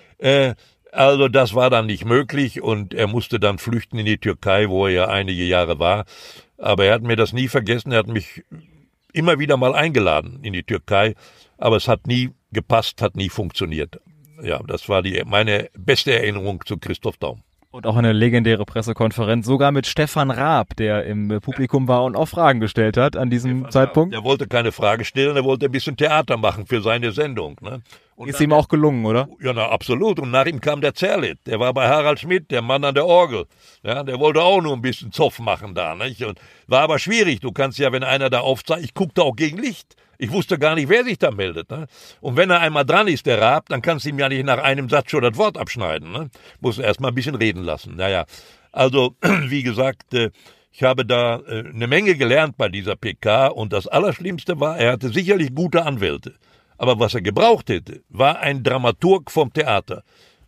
Also das war dann nicht möglich und er musste dann flüchten in die Türkei, wo er ja einige Jahre war. Aber er hat mir das nie vergessen, er hat mich immer wieder mal eingeladen in die Türkei, aber es hat nie gepasst, hat nie funktioniert. Ja, das war meine beste Erinnerung zu Christoph Daum. Und auch eine legendäre Pressekonferenz, sogar mit Stefan Raab, der im Publikum war und auch Fragen gestellt hat an diesem Stefan Zeitpunkt. Raab, der wollte keine Frage stellen, er wollte ein bisschen Theater machen für seine Sendung. Ne? Und ist ihm auch gelungen, oder? Ja, na, absolut. Und nach ihm kam der Zerlett. Der war bei Harald Schmidt, der Mann an der Orgel. Ja, der wollte auch nur ein bisschen Zoff machen da. Nicht? Und war aber schwierig. Du kannst ja, wenn einer da aufzeigt, ich guckte auch gegen Licht. Ich wusste gar nicht, wer sich da meldet. Ne? Und wenn er einmal dran ist, der Raab, dann kannst du ihm ja nicht nach einem Satz schon das Wort abschneiden. Ne? Musst du erst mal ein bisschen reden lassen. Naja, also, wie gesagt, ich habe da eine Menge gelernt bei dieser PK. Und das Allerschlimmste war, er hatte sicherlich gute Anwälte. Aber was er gebraucht hätte, war ein Dramaturg vom Theater.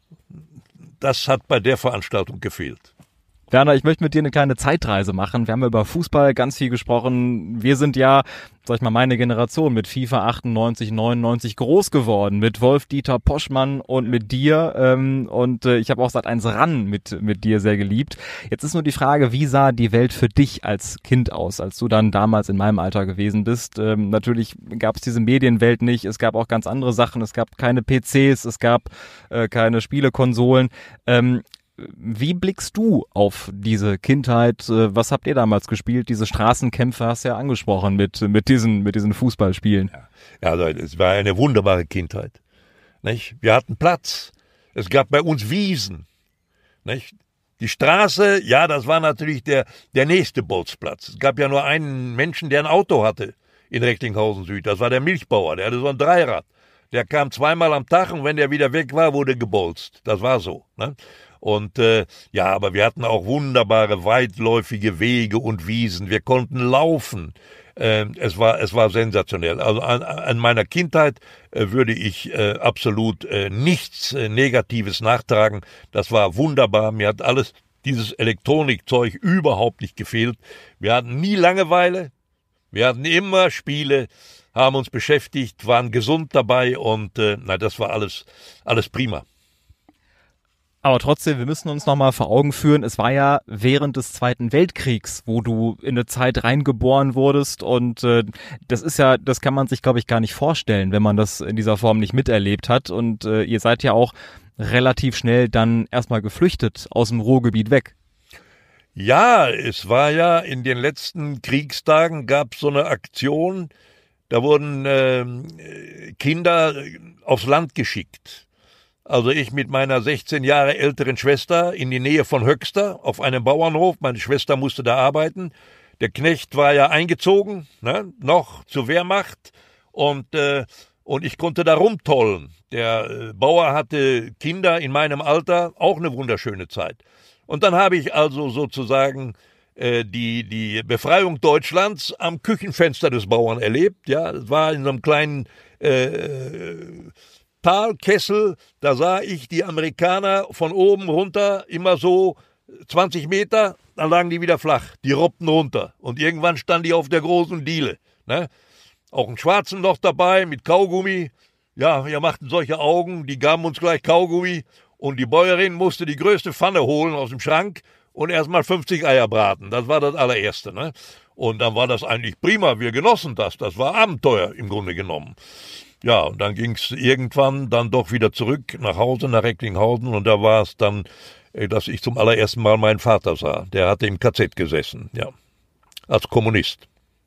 Das hat bei der Veranstaltung gefehlt. Werner, ich möchte mit dir eine kleine Zeitreise machen. Wir haben über Fußball ganz viel gesprochen. Wir sind ja, sag ich mal, meine Generation mit FIFA 98, 99 groß geworden, mit Wolf-Dieter Poschmann und mit dir. Ich habe auch Sat.1 RAN mit dir sehr geliebt. Jetzt ist nur die Frage, wie sah die Welt für dich als Kind aus, als du dann damals in meinem Alter gewesen bist? Natürlich gab es diese Medienwelt nicht. Es gab auch ganz andere Sachen. Es gab keine PCs, es gab keine Spielekonsolen. Wie blickst du auf diese Kindheit? Was habt ihr damals gespielt? Diese Straßenkämpfe hast du ja angesprochen mit diesen Fußballspielen. Ja, also es war eine wunderbare Kindheit. Nicht? Wir hatten Platz. Es gab bei uns Wiesen. Nicht? Die Straße, ja, das war natürlich der nächste Bolzplatz. Es gab ja nur einen Menschen, der ein Auto hatte in Recklinghausen Süd. Das war der Milchbauer. Der hatte so ein Dreirad. Der kam 2-mal am Tag und wenn der wieder weg war, wurde gebolzt. Das war so. Ne? Und aber wir hatten auch wunderbare weitläufige Wege und Wiesen. Wir konnten laufen. Es war sensationell. Also an meiner Kindheit würde ich absolut nichts Negatives nachtragen. Das war wunderbar. Mir hat alles dieses Elektronikzeug überhaupt nicht gefehlt. Wir hatten nie Langeweile. Wir hatten immer Spiele, haben uns beschäftigt, waren gesund dabei und das war alles prima. Aber trotzdem, wir müssen uns nochmal vor Augen führen, es war ja während des Zweiten Weltkriegs, wo du in eine Zeit reingeboren wurdest und das kann man sich, glaube ich, gar nicht vorstellen, wenn man das in dieser Form nicht miterlebt hat und ihr seid ja auch relativ schnell dann erstmal geflüchtet aus dem Ruhrgebiet weg. Ja, es war ja in den letzten Kriegstagen gab es so eine Aktion, da wurden Kinder aufs Land geschickt. Also ich mit meiner 16 Jahre älteren Schwester in die Nähe von Höxter auf einem Bauernhof. Meine Schwester musste da arbeiten. Der Knecht war ja eingezogen, noch zur Wehrmacht und ich konnte da rumtollen. Der Bauer hatte Kinder in meinem Alter, auch eine wunderschöne Zeit. Und dann habe ich also sozusagen die Befreiung Deutschlands am Küchenfenster des Bauern erlebt. Ja, das war in so einem kleinen Talkessel, da sah ich die Amerikaner von oben runter, immer so 20 Meter, dann lagen die wieder flach, die robbten runter und irgendwann standen die auf der großen Diele. Ne? Auch einen Schwarzen noch dabei mit Kaugummi, ja, wir machten solche Augen, die gaben uns gleich Kaugummi und die Bäuerin musste die größte Pfanne holen aus dem Schrank und erstmal 50 Eier braten, das war das allererste. Ne? Und dann war das eigentlich prima, wir genossen das war Abenteuer im Grunde genommen. Ja, und dann ging's irgendwann dann doch wieder zurück nach Hause, nach Recklinghausen. Und da war es dann, dass ich zum allerersten Mal meinen Vater sah. Der hatte im KZ gesessen, ja, als Kommunist.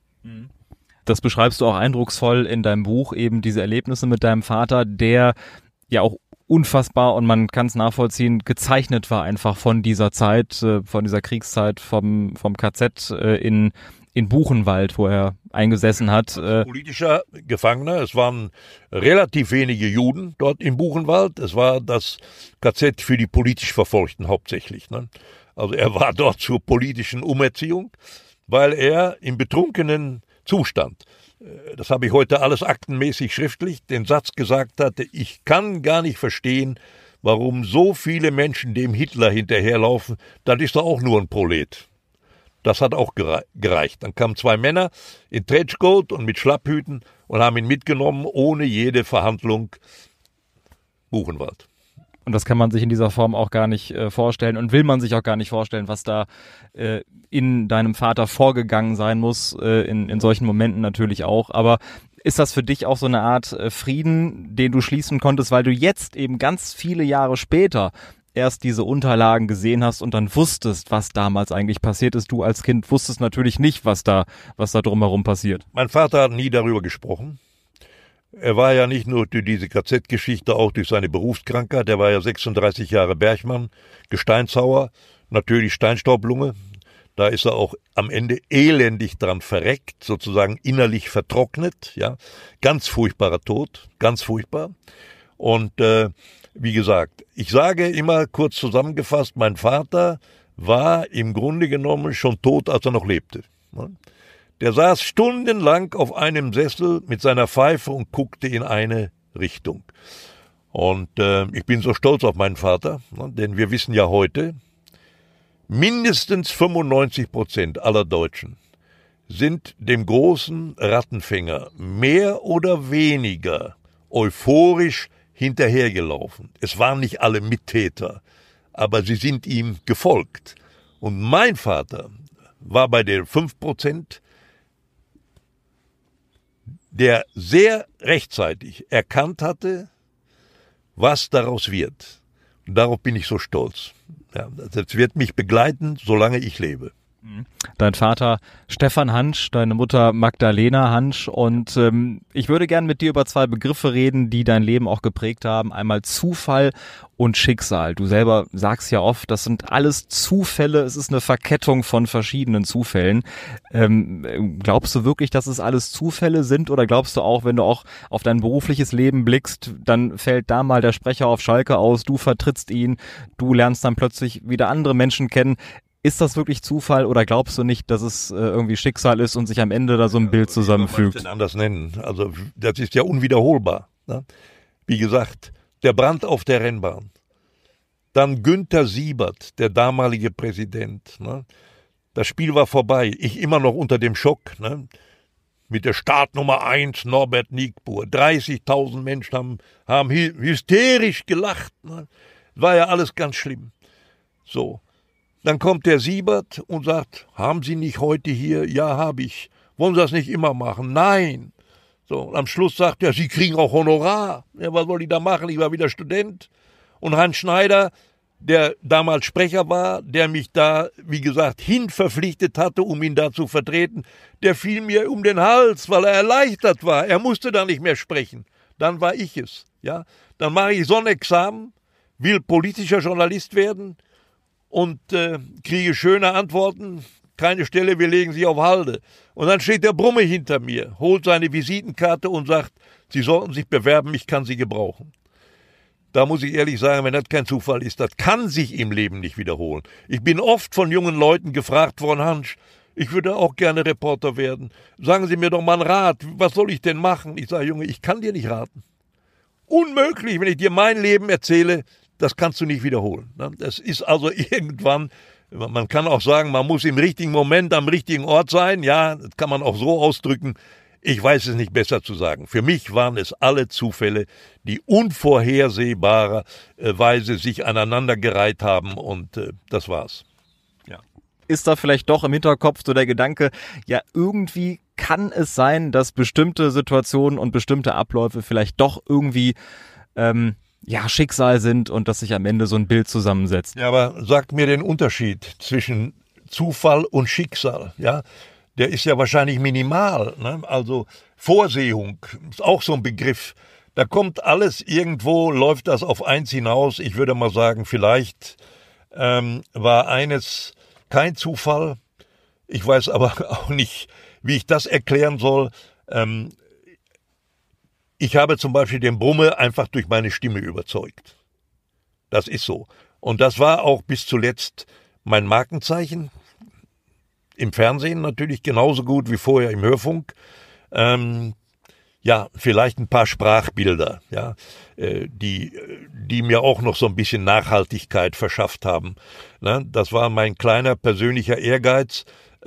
Das beschreibst du auch eindrucksvoll in deinem Buch, eben diese Erlebnisse mit deinem Vater, der ja auch unfassbar, und man kann es nachvollziehen, gezeichnet war einfach von dieser Zeit, von dieser Kriegszeit, vom KZ in Buchenwald, wo er eingesessen hat. Politischer Gefangener. Es waren relativ wenige Juden dort im Buchenwald. Es war das KZ für die politisch Verfolgten hauptsächlich. Ne? Also er war dort zur politischen Umerziehung, weil er im betrunkenen Zustand, das habe ich heute alles aktenmäßig schriftlich, den Satz gesagt hatte, ich kann gar nicht verstehen, warum so viele Menschen dem Hitler hinterherlaufen, das ist doch auch nur ein Prolet. Das hat auch gereicht. Dann kamen 2 Männer in Trenchcoat und mit Schlapphüten und haben ihn mitgenommen, ohne jede Verhandlung. Buchenwald. Und das kann man sich in dieser Form auch gar nicht vorstellen und will man sich auch gar nicht vorstellen, was da in deinem Vater vorgegangen sein muss, in solchen Momenten natürlich auch. Aber ist das für dich auch so eine Art Frieden, den du schließen konntest, weil du jetzt eben ganz viele Jahre später erst diese Unterlagen gesehen hast und dann wusstest, was damals eigentlich passiert ist. Du als Kind wusstest natürlich nicht, was da drumherum passiert. Mein Vater hat nie darüber gesprochen. Er war ja nicht nur durch diese KZ-Geschichte, auch durch seine Berufskrankheit. Er war ja 36 Jahre Bergmann, Gesteinshauer, natürlich Steinstaublunge. Da ist er auch am Ende elendig dran verreckt, sozusagen innerlich vertrocknet. Ja, ganz furchtbarer Tod, ganz furchtbar. Und wie gesagt, ich sage immer kurz zusammengefasst, mein Vater war im Grunde genommen schon tot, als er noch lebte. Der saß stundenlang auf einem Sessel mit seiner Pfeife und guckte in eine Richtung. Und ich bin so stolz auf meinen Vater, denn wir wissen ja heute, mindestens 95% aller Deutschen sind dem großen Rattenfänger mehr oder weniger euphorisch hinterhergelaufen. Es waren nicht alle Mittäter, aber sie sind ihm gefolgt. Und mein Vater war bei den 5%, der sehr rechtzeitig erkannt hatte, was daraus wird. Und darauf bin ich so stolz. Ja, das wird mich begleiten, solange ich lebe. Dein Vater Stefan Hansch, deine Mutter Magdalena Hansch und ich würde gern mit dir über zwei Begriffe reden, die dein Leben auch geprägt haben. Einmal Zufall und Schicksal. Du selber sagst ja oft, das sind alles Zufälle, es ist eine Verkettung von verschiedenen Zufällen. Glaubst du wirklich, dass es alles Zufälle sind oder glaubst du auch, wenn du auch auf dein berufliches Leben blickst, dann fällt da mal der Sprecher auf Schalke aus, du vertrittst ihn, du lernst dann plötzlich wieder andere Menschen kennen. Ist das wirklich Zufall oder glaubst du nicht, dass es irgendwie Schicksal ist und sich am Ende da so ein Bild zusammenfügt? Wie soll man es denn anders nennen? Also das ist ja unwiederholbar. Ne? Wie gesagt, der Brand auf der Rennbahn. Dann Günther Siebert, der damalige Präsident. Ne? Das Spiel war vorbei. Ich immer noch unter dem Schock. Ne? Mit der Startnummer 1 Norbert Nigbur. 30.000 Menschen haben hysterisch gelacht. Ne? War ja alles ganz schlimm. So. Dann kommt der Siebert und sagt, haben Sie nicht heute hier? Ja, habe ich. Wollen Sie das nicht immer machen? Nein. So, und am Schluss sagt er, Sie kriegen auch Honorar. Ja, was soll ich da machen? Ich war wieder Student. Und Hans Schneider, der damals Sprecher war, der mich da, wie gesagt, hinverpflichtet hatte, um ihn da zu vertreten, der fiel mir um den Hals, weil er erleichtert war. Er musste da nicht mehr sprechen. Dann war ich es. Ja? Dann mache ich so ein Examen, will politischer Journalist werden, und kriege schöne Antworten, keine Stelle, wir legen sie auf Halde. Und dann steht der Brumme hinter mir, holt seine Visitenkarte und sagt, Sie sollten sich bewerben, ich kann Sie gebrauchen. Da muss ich ehrlich sagen, wenn das kein Zufall ist, das kann sich im Leben nicht wiederholen. Ich bin oft von jungen Leuten gefragt worden, Hansch, ich würde auch gerne Reporter werden. Sagen Sie mir doch mal einen Rat, was soll ich denn machen? Ich sage, Junge, ich kann dir nicht raten. Unmöglich, wenn ich dir mein Leben erzähle, das kannst du nicht wiederholen. Das ist also irgendwann, man kann auch sagen, man muss im richtigen Moment am richtigen Ort sein. Ja, das kann man auch so ausdrücken. Ich weiß es nicht besser zu sagen. Für mich waren es alle Zufälle, die unvorhersehbarerweise sich aneinandergereiht haben und das war's. Ja. Ist da vielleicht doch im Hinterkopf so der Gedanke, ja, irgendwie kann es sein, dass bestimmte Situationen und bestimmte Abläufe vielleicht doch irgendwie Schicksal sind und dass sich am Ende so ein Bild zusammensetzt. Ja, aber sagt mir den Unterschied zwischen Zufall und Schicksal, ja? Der ist ja wahrscheinlich minimal, ne? Also Vorsehung ist auch so ein Begriff. Da kommt alles irgendwo, läuft das auf eins hinaus. Ich würde mal sagen, vielleicht war eines kein Zufall. Ich weiß aber auch nicht, wie ich das erklären soll. Ich habe zum Beispiel den Brumme einfach durch meine Stimme überzeugt. Das ist so. Und das war auch bis zuletzt mein Markenzeichen. Im Fernsehen natürlich genauso gut wie vorher im Hörfunk. Vielleicht ein paar Sprachbilder, ja, die mir auch noch so ein bisschen Nachhaltigkeit verschafft haben. Ne? Das war mein kleiner persönlicher Ehrgeiz,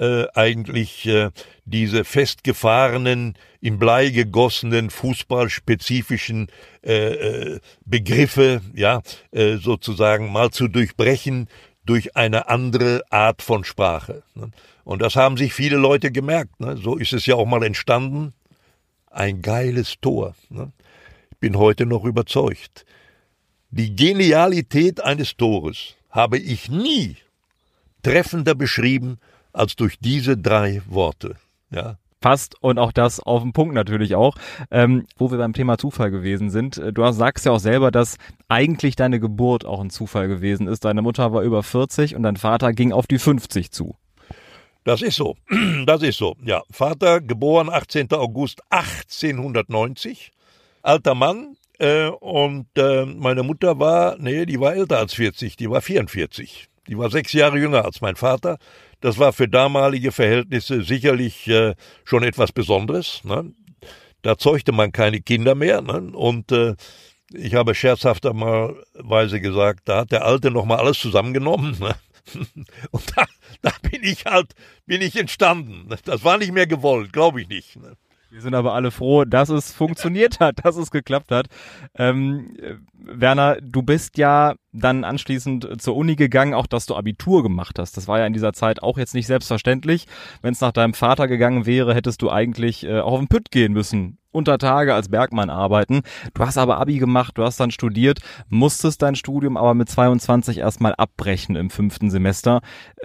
diese festgefahrenen, in Blei gegossenen, fußballspezifischen Begriffe, ja, sozusagen mal zu durchbrechen durch eine andere Art von Sprache. Ne? Und das haben sich viele Leute gemerkt. Ne? So ist es ja auch mal entstanden. Ein geiles Tor. Ne? Ich bin heute noch überzeugt. Die Genialität eines Tores habe ich nie treffender beschrieben als durch diese 3 Worte. Ja. Passt und auch das auf den Punkt natürlich auch, wo wir beim Thema Zufall gewesen sind. Du sagst ja auch selber, dass eigentlich deine Geburt auch ein Zufall gewesen ist. Deine Mutter war über 40 und dein Vater ging auf die 50 zu. Das ist so, ja. Vater, geboren 18. August 1890, alter Mann, und meine Mutter die war älter als 40, die war 44. Die war 6 Jahre jünger als mein Vater. Das war für damalige Verhältnisse sicherlich schon etwas Besonderes. Ne? Da zeugte man keine Kinder mehr. Ne? Und ich habe scherzhafterweise gesagt, da hat der Alte noch mal alles zusammengenommen. Ne? Und da bin ich entstanden. Das war nicht mehr gewollt, glaube ich nicht. Ne? Wir sind aber alle froh, dass es funktioniert hat, dass es geklappt hat. Werner, du bist ja dann anschließend zur Uni gegangen, auch dass du Abitur gemacht hast. Das war ja in dieser Zeit auch jetzt nicht selbstverständlich. Wenn es nach deinem Vater gegangen wäre, hättest du eigentlich auch auf den Pütt gehen müssen, unter Tage als Bergmann arbeiten. Du hast aber Abi gemacht, du hast dann studiert, musstest dein Studium aber mit 22 erstmal abbrechen im 5. Semester.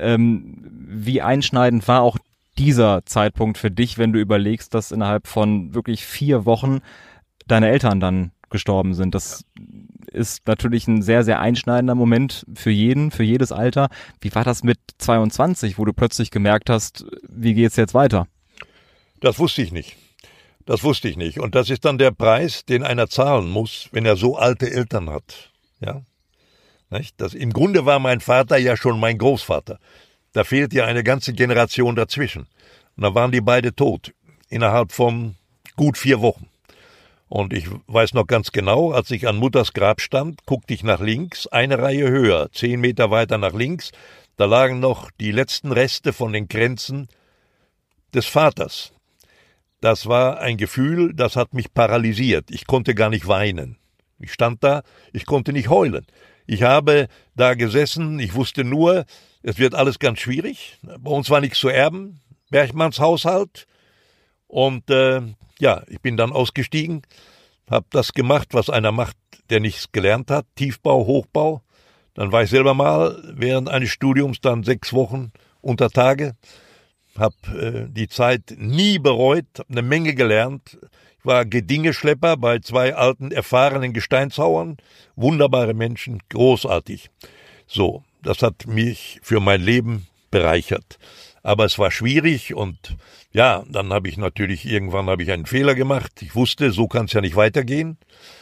Wie einschneidend war auch dieser Zeitpunkt für dich, wenn du überlegst, dass innerhalb von wirklich 4 Wochen deine Eltern dann gestorben sind? Das ist natürlich ein sehr, sehr einschneidender Moment für jeden, für jedes Alter. Wie war das mit 22, wo du plötzlich gemerkt hast, wie geht's jetzt weiter? Das wusste ich nicht. Und das ist dann der Preis, den einer zahlen muss, wenn er so alte Eltern hat. Ja? Im Grunde war mein Vater ja schon mein Großvater. Da fehlt ja eine ganze Generation dazwischen. Und dann waren die beide tot, innerhalb von gut 4 Wochen. Und ich weiß noch ganz genau, als ich an Mutters Grab stand, guckte ich nach links, eine Reihe höher, 10 Meter weiter nach links, da lagen noch die letzten Reste von den Kränzen des Vaters. Das war ein Gefühl, das hat mich paralysiert. Ich konnte gar nicht weinen. Ich stand da, ich konnte nicht heulen. Ich habe da gesessen, ich wusste nur, es wird alles ganz schwierig. Bei uns war nichts zu erben, Bergmanns Haushalt. Und ich bin dann ausgestiegen, habe das gemacht, was einer macht, der nichts gelernt hat, Tiefbau, Hochbau. Dann war ich selber mal während eines Studiums dann 6 Wochen unter Tage, habe die Zeit nie bereut, habe eine Menge gelernt. Ich war Gedingeschlepper bei 2 alten, erfahrenen Gesteinshauern, wunderbare Menschen, großartig. So, das hat mich für mein Leben bereichert. Aber es war schwierig und ja, dann habe ich natürlich, irgendwann habe ich einen Fehler gemacht. Ich wusste, so kann es ja nicht weitergehen.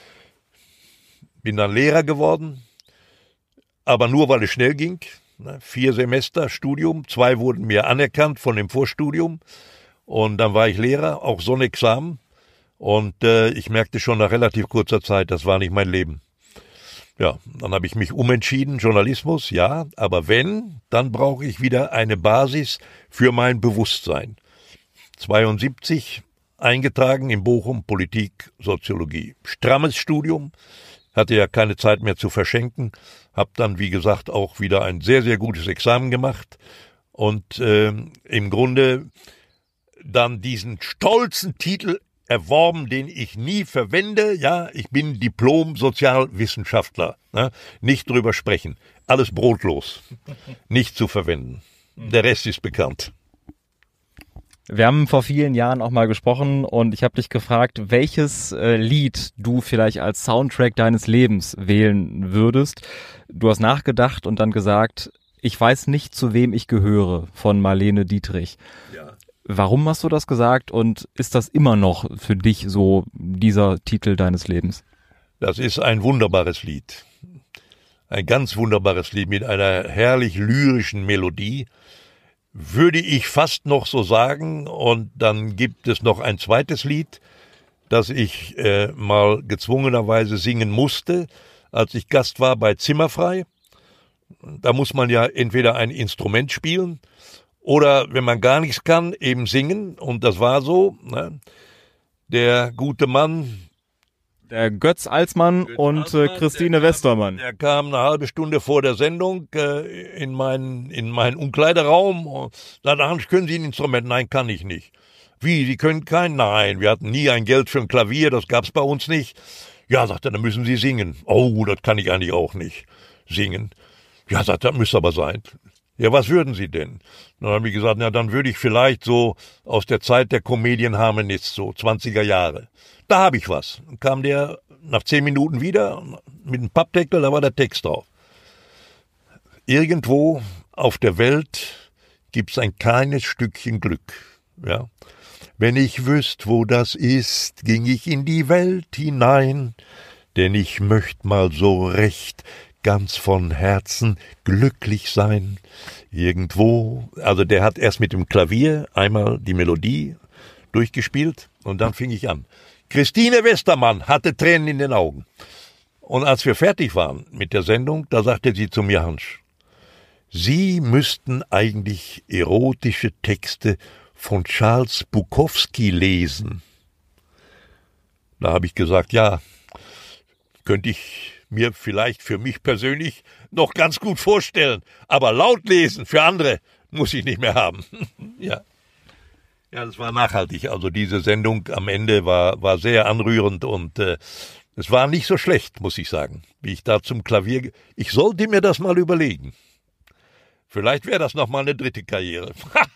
Bin dann Lehrer geworden, aber nur, weil es schnell ging. 4 Semester Studium, 2 wurden mir anerkannt von dem Vorstudium. Und dann war ich Lehrer, auch so ein Examen. Und ich merkte schon nach relativ kurzer Zeit, das war nicht mein Leben. Ja, dann habe ich mich umentschieden, Journalismus, ja, aber wenn, dann brauche ich wieder eine Basis für mein Bewusstsein. 72 eingetragen in Bochum, Politik, Soziologie. Strammes Studium, hatte ja keine Zeit mehr zu verschenken, habe dann, wie gesagt, auch wieder ein sehr, sehr gutes Examen gemacht und im Grunde dann diesen stolzen Titel erworben, den ich nie verwende. Ja, ich bin Diplom-Sozialwissenschaftler. Ne? Nicht drüber sprechen. Alles brotlos. Nicht zu verwenden. Der Rest ist bekannt. Wir haben vor vielen Jahren auch mal gesprochen und ich habe dich gefragt, welches Lied du vielleicht als Soundtrack deines Lebens wählen würdest. Du hast nachgedacht und dann gesagt, ich weiß nicht, zu wem ich gehöre, von Marlene Dietrich. Ja. Warum hast du das gesagt und ist das immer noch für dich so dieser Titel deines Lebens? Das ist ein wunderbares Lied. Ein ganz wunderbares Lied mit einer herrlich lyrischen Melodie. Würde ich fast noch so sagen. Und dann gibt es noch ein zweites Lied, das ich mal gezwungenerweise singen musste, als ich Gast war bei Zimmerfrei. Da muss man ja entweder ein Instrument spielen oder, wenn man gar nichts kann, eben singen. Und das war so. Ne? Der gute Mann, der Götz Alsmann und Christine Westermann. Der kam eine halbe Stunde vor der Sendung in meinen Umkleideraum und sagte, Hans, können Sie ein Instrument? Nein, kann ich nicht. Wie, Sie können kein? Nein, wir hatten nie ein Geld für ein Klavier, das gab's bei uns nicht. Ja, sagte er, dann müssen Sie singen. Oh, das kann ich eigentlich auch nicht. Singen. Ja, sagte er, das müsste aber sein. Ja, was würden Sie denn? Dann habe ich gesagt, na, dann würde ich vielleicht so aus der Zeit der Comedian Harmonists, so 20er Jahre. Da habe ich was. Dann kam der nach 10 Minuten wieder mit einem Pappdeckel, da war der Text drauf. Irgendwo auf der Welt gibt's ein kleines Stückchen Glück. Ja. Wenn ich wüsst, wo das ist, ging ich in die Welt hinein, denn ich möcht mal so recht ganz von Herzen glücklich sein. Irgendwo, also der hat erst mit dem Klavier einmal die Melodie durchgespielt und dann fing ich an. Christine Westermann hatte Tränen in den Augen. Und als wir fertig waren mit der Sendung, da sagte sie zu mir, Hans, Sie müssten eigentlich erotische Texte von Charles Bukowski lesen. Da habe ich gesagt, ja, könnte ich mir vielleicht für mich persönlich noch ganz gut vorstellen. Aber laut lesen für andere muss ich nicht mehr haben. Ja. Ja, das war nachhaltig. Also diese Sendung am Ende war sehr anrührend und es war nicht so schlecht, muss ich sagen. Wie ich da zum Klavier... Ich sollte mir das mal überlegen. Vielleicht wäre das nochmal eine dritte Karriere.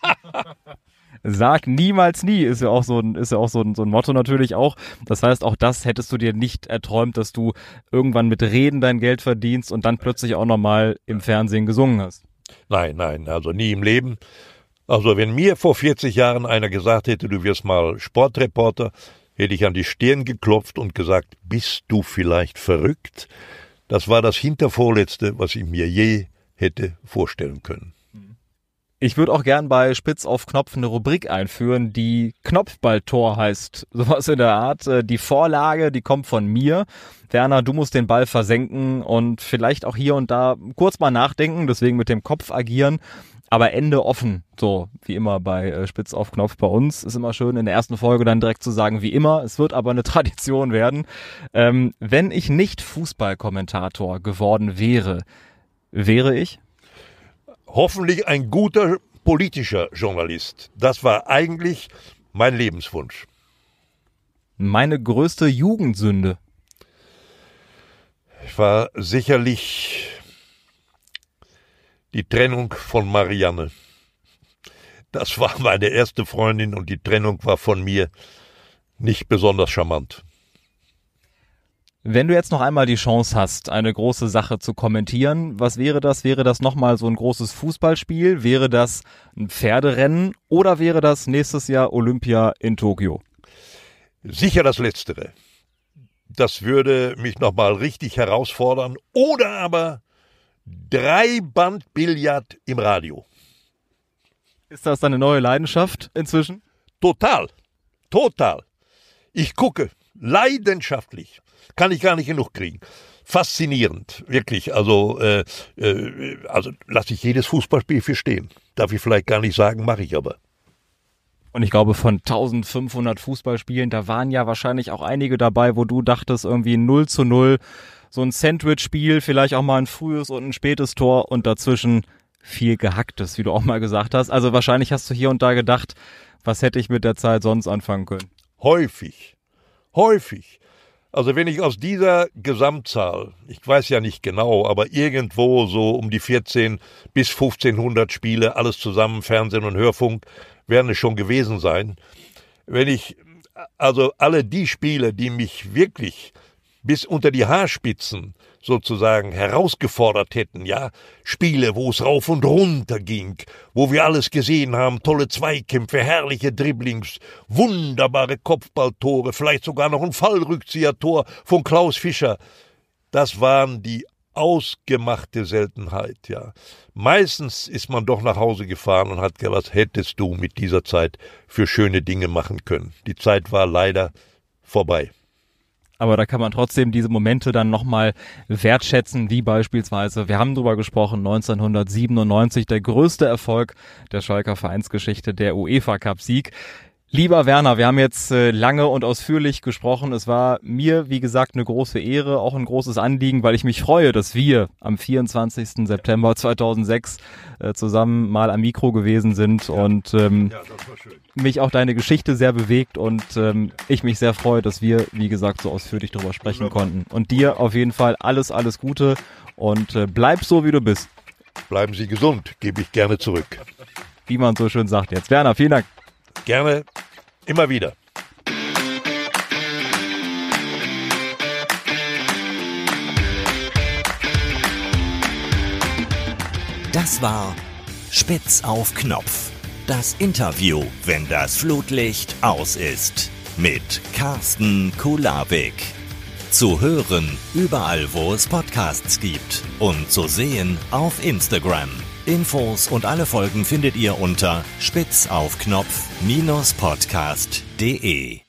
Sag niemals nie, ist ja auch so ein Motto natürlich auch. Das heißt, auch das hättest du dir nicht erträumt, dass du irgendwann mit Reden dein Geld verdienst und dann plötzlich auch nochmal im Fernsehen gesungen hast. Nein, also nie im Leben. Also wenn mir vor 40 Jahren einer gesagt hätte, du wirst mal Sportreporter, hätte ich an die Stirn geklopft und gesagt, bist du vielleicht verrückt? Das war das Hintervorletzte, was ich mir je hätte vorstellen können. Ich würde auch gern bei Spitz auf Knopf eine Rubrik einführen, die Knopfballtor heißt. Sowas in der Art. Die Vorlage, die kommt von mir. Werner, du musst den Ball versenken und vielleicht auch hier und da kurz mal nachdenken, deswegen mit dem Kopf agieren. Aber Ende offen, so wie immer bei Spitz auf Knopf bei uns. Ist immer schön, in der ersten Folge dann direkt zu sagen, wie immer. Es wird aber eine Tradition werden. Wenn ich nicht Fußballkommentator geworden wäre ich? Hoffentlich ein guter politischer Journalist. Das war eigentlich mein Lebenswunsch. Meine größte Jugendsünde? War sicherlich die Trennung von Marianne. Das war meine erste Freundin und die Trennung war von mir nicht besonders charmant. Wenn du jetzt noch einmal die Chance hast, eine große Sache zu kommentieren, was wäre das? Wäre das nochmal so ein großes Fußballspiel? Wäre das ein Pferderennen? Oder wäre das nächstes Jahr Olympia in Tokio? Sicher das Letztere. Das würde mich nochmal richtig herausfordern. Oder aber 3-Band-Billard im Radio. Ist das deine neue Leidenschaft inzwischen? Total. Ich gucke leidenschaftlich. Kann ich gar nicht genug kriegen. Faszinierend, wirklich. Also lasse ich jedes Fußballspiel für stehen. Darf ich vielleicht gar nicht sagen, mache ich aber. Und ich glaube, von 1500 Fußballspielen, da waren ja wahrscheinlich auch einige dabei, wo du dachtest, irgendwie 0:0, so ein Sandwich-Spiel, vielleicht auch mal ein frühes und ein spätes Tor und dazwischen viel Gehacktes, wie du auch mal gesagt hast. Also wahrscheinlich hast du hier und da gedacht, was hätte ich mit der Zeit sonst anfangen können? Häufig. Also wenn ich aus dieser Gesamtzahl, ich weiß ja nicht genau, aber irgendwo so um die 14 bis 1500 Spiele, alles zusammen, Fernsehen und Hörfunk, werden es schon gewesen sein. Wenn ich also alle die Spiele, die mich wirklich bis unter die Haarspitzen sozusagen herausgefordert hätten, ja, Spiele, wo es rauf und runter ging, wo wir alles gesehen haben, tolle Zweikämpfe, herrliche Dribblings, wunderbare Kopfballtore, vielleicht sogar noch ein Fallrückzieher-Tor von Klaus Fischer. Das waren die ausgemachte Seltenheit, ja. Meistens ist man doch nach Hause gefahren und hat gesagt, was hättest du mit dieser Zeit für schöne Dinge machen können. Die Zeit war leider vorbei. Aber da kann man trotzdem diese Momente dann nochmal wertschätzen, wie beispielsweise, wir haben drüber gesprochen, 1997, der größte Erfolg der Schalker Vereinsgeschichte, der UEFA-Cup-Sieg. Lieber Werner, wir haben jetzt lange und ausführlich gesprochen. Es war mir, wie gesagt, eine große Ehre, auch ein großes Anliegen, weil ich mich freue, dass wir am 24. September 2006 zusammen mal am Mikro gewesen sind und das war schön. Mich auch deine Geschichte sehr bewegt und ich mich sehr freue, dass wir, wie gesagt, so ausführlich darüber sprechen konnten. Und dir auf jeden Fall alles Gute und bleib so, wie du bist. Bleiben Sie gesund, gebe ich gerne zurück. Wie man so schön sagt jetzt. Werner, vielen Dank. Gerne, immer wieder. Das war Spitz auf Knopf. Das Interview, wenn das Flutlicht aus ist. Mit Carsten Kulawik. Zu hören überall, wo es Podcasts gibt. Und zu sehen auf Instagram. Infos und alle Folgen findet ihr unter spitzaufknopf-podcast.de.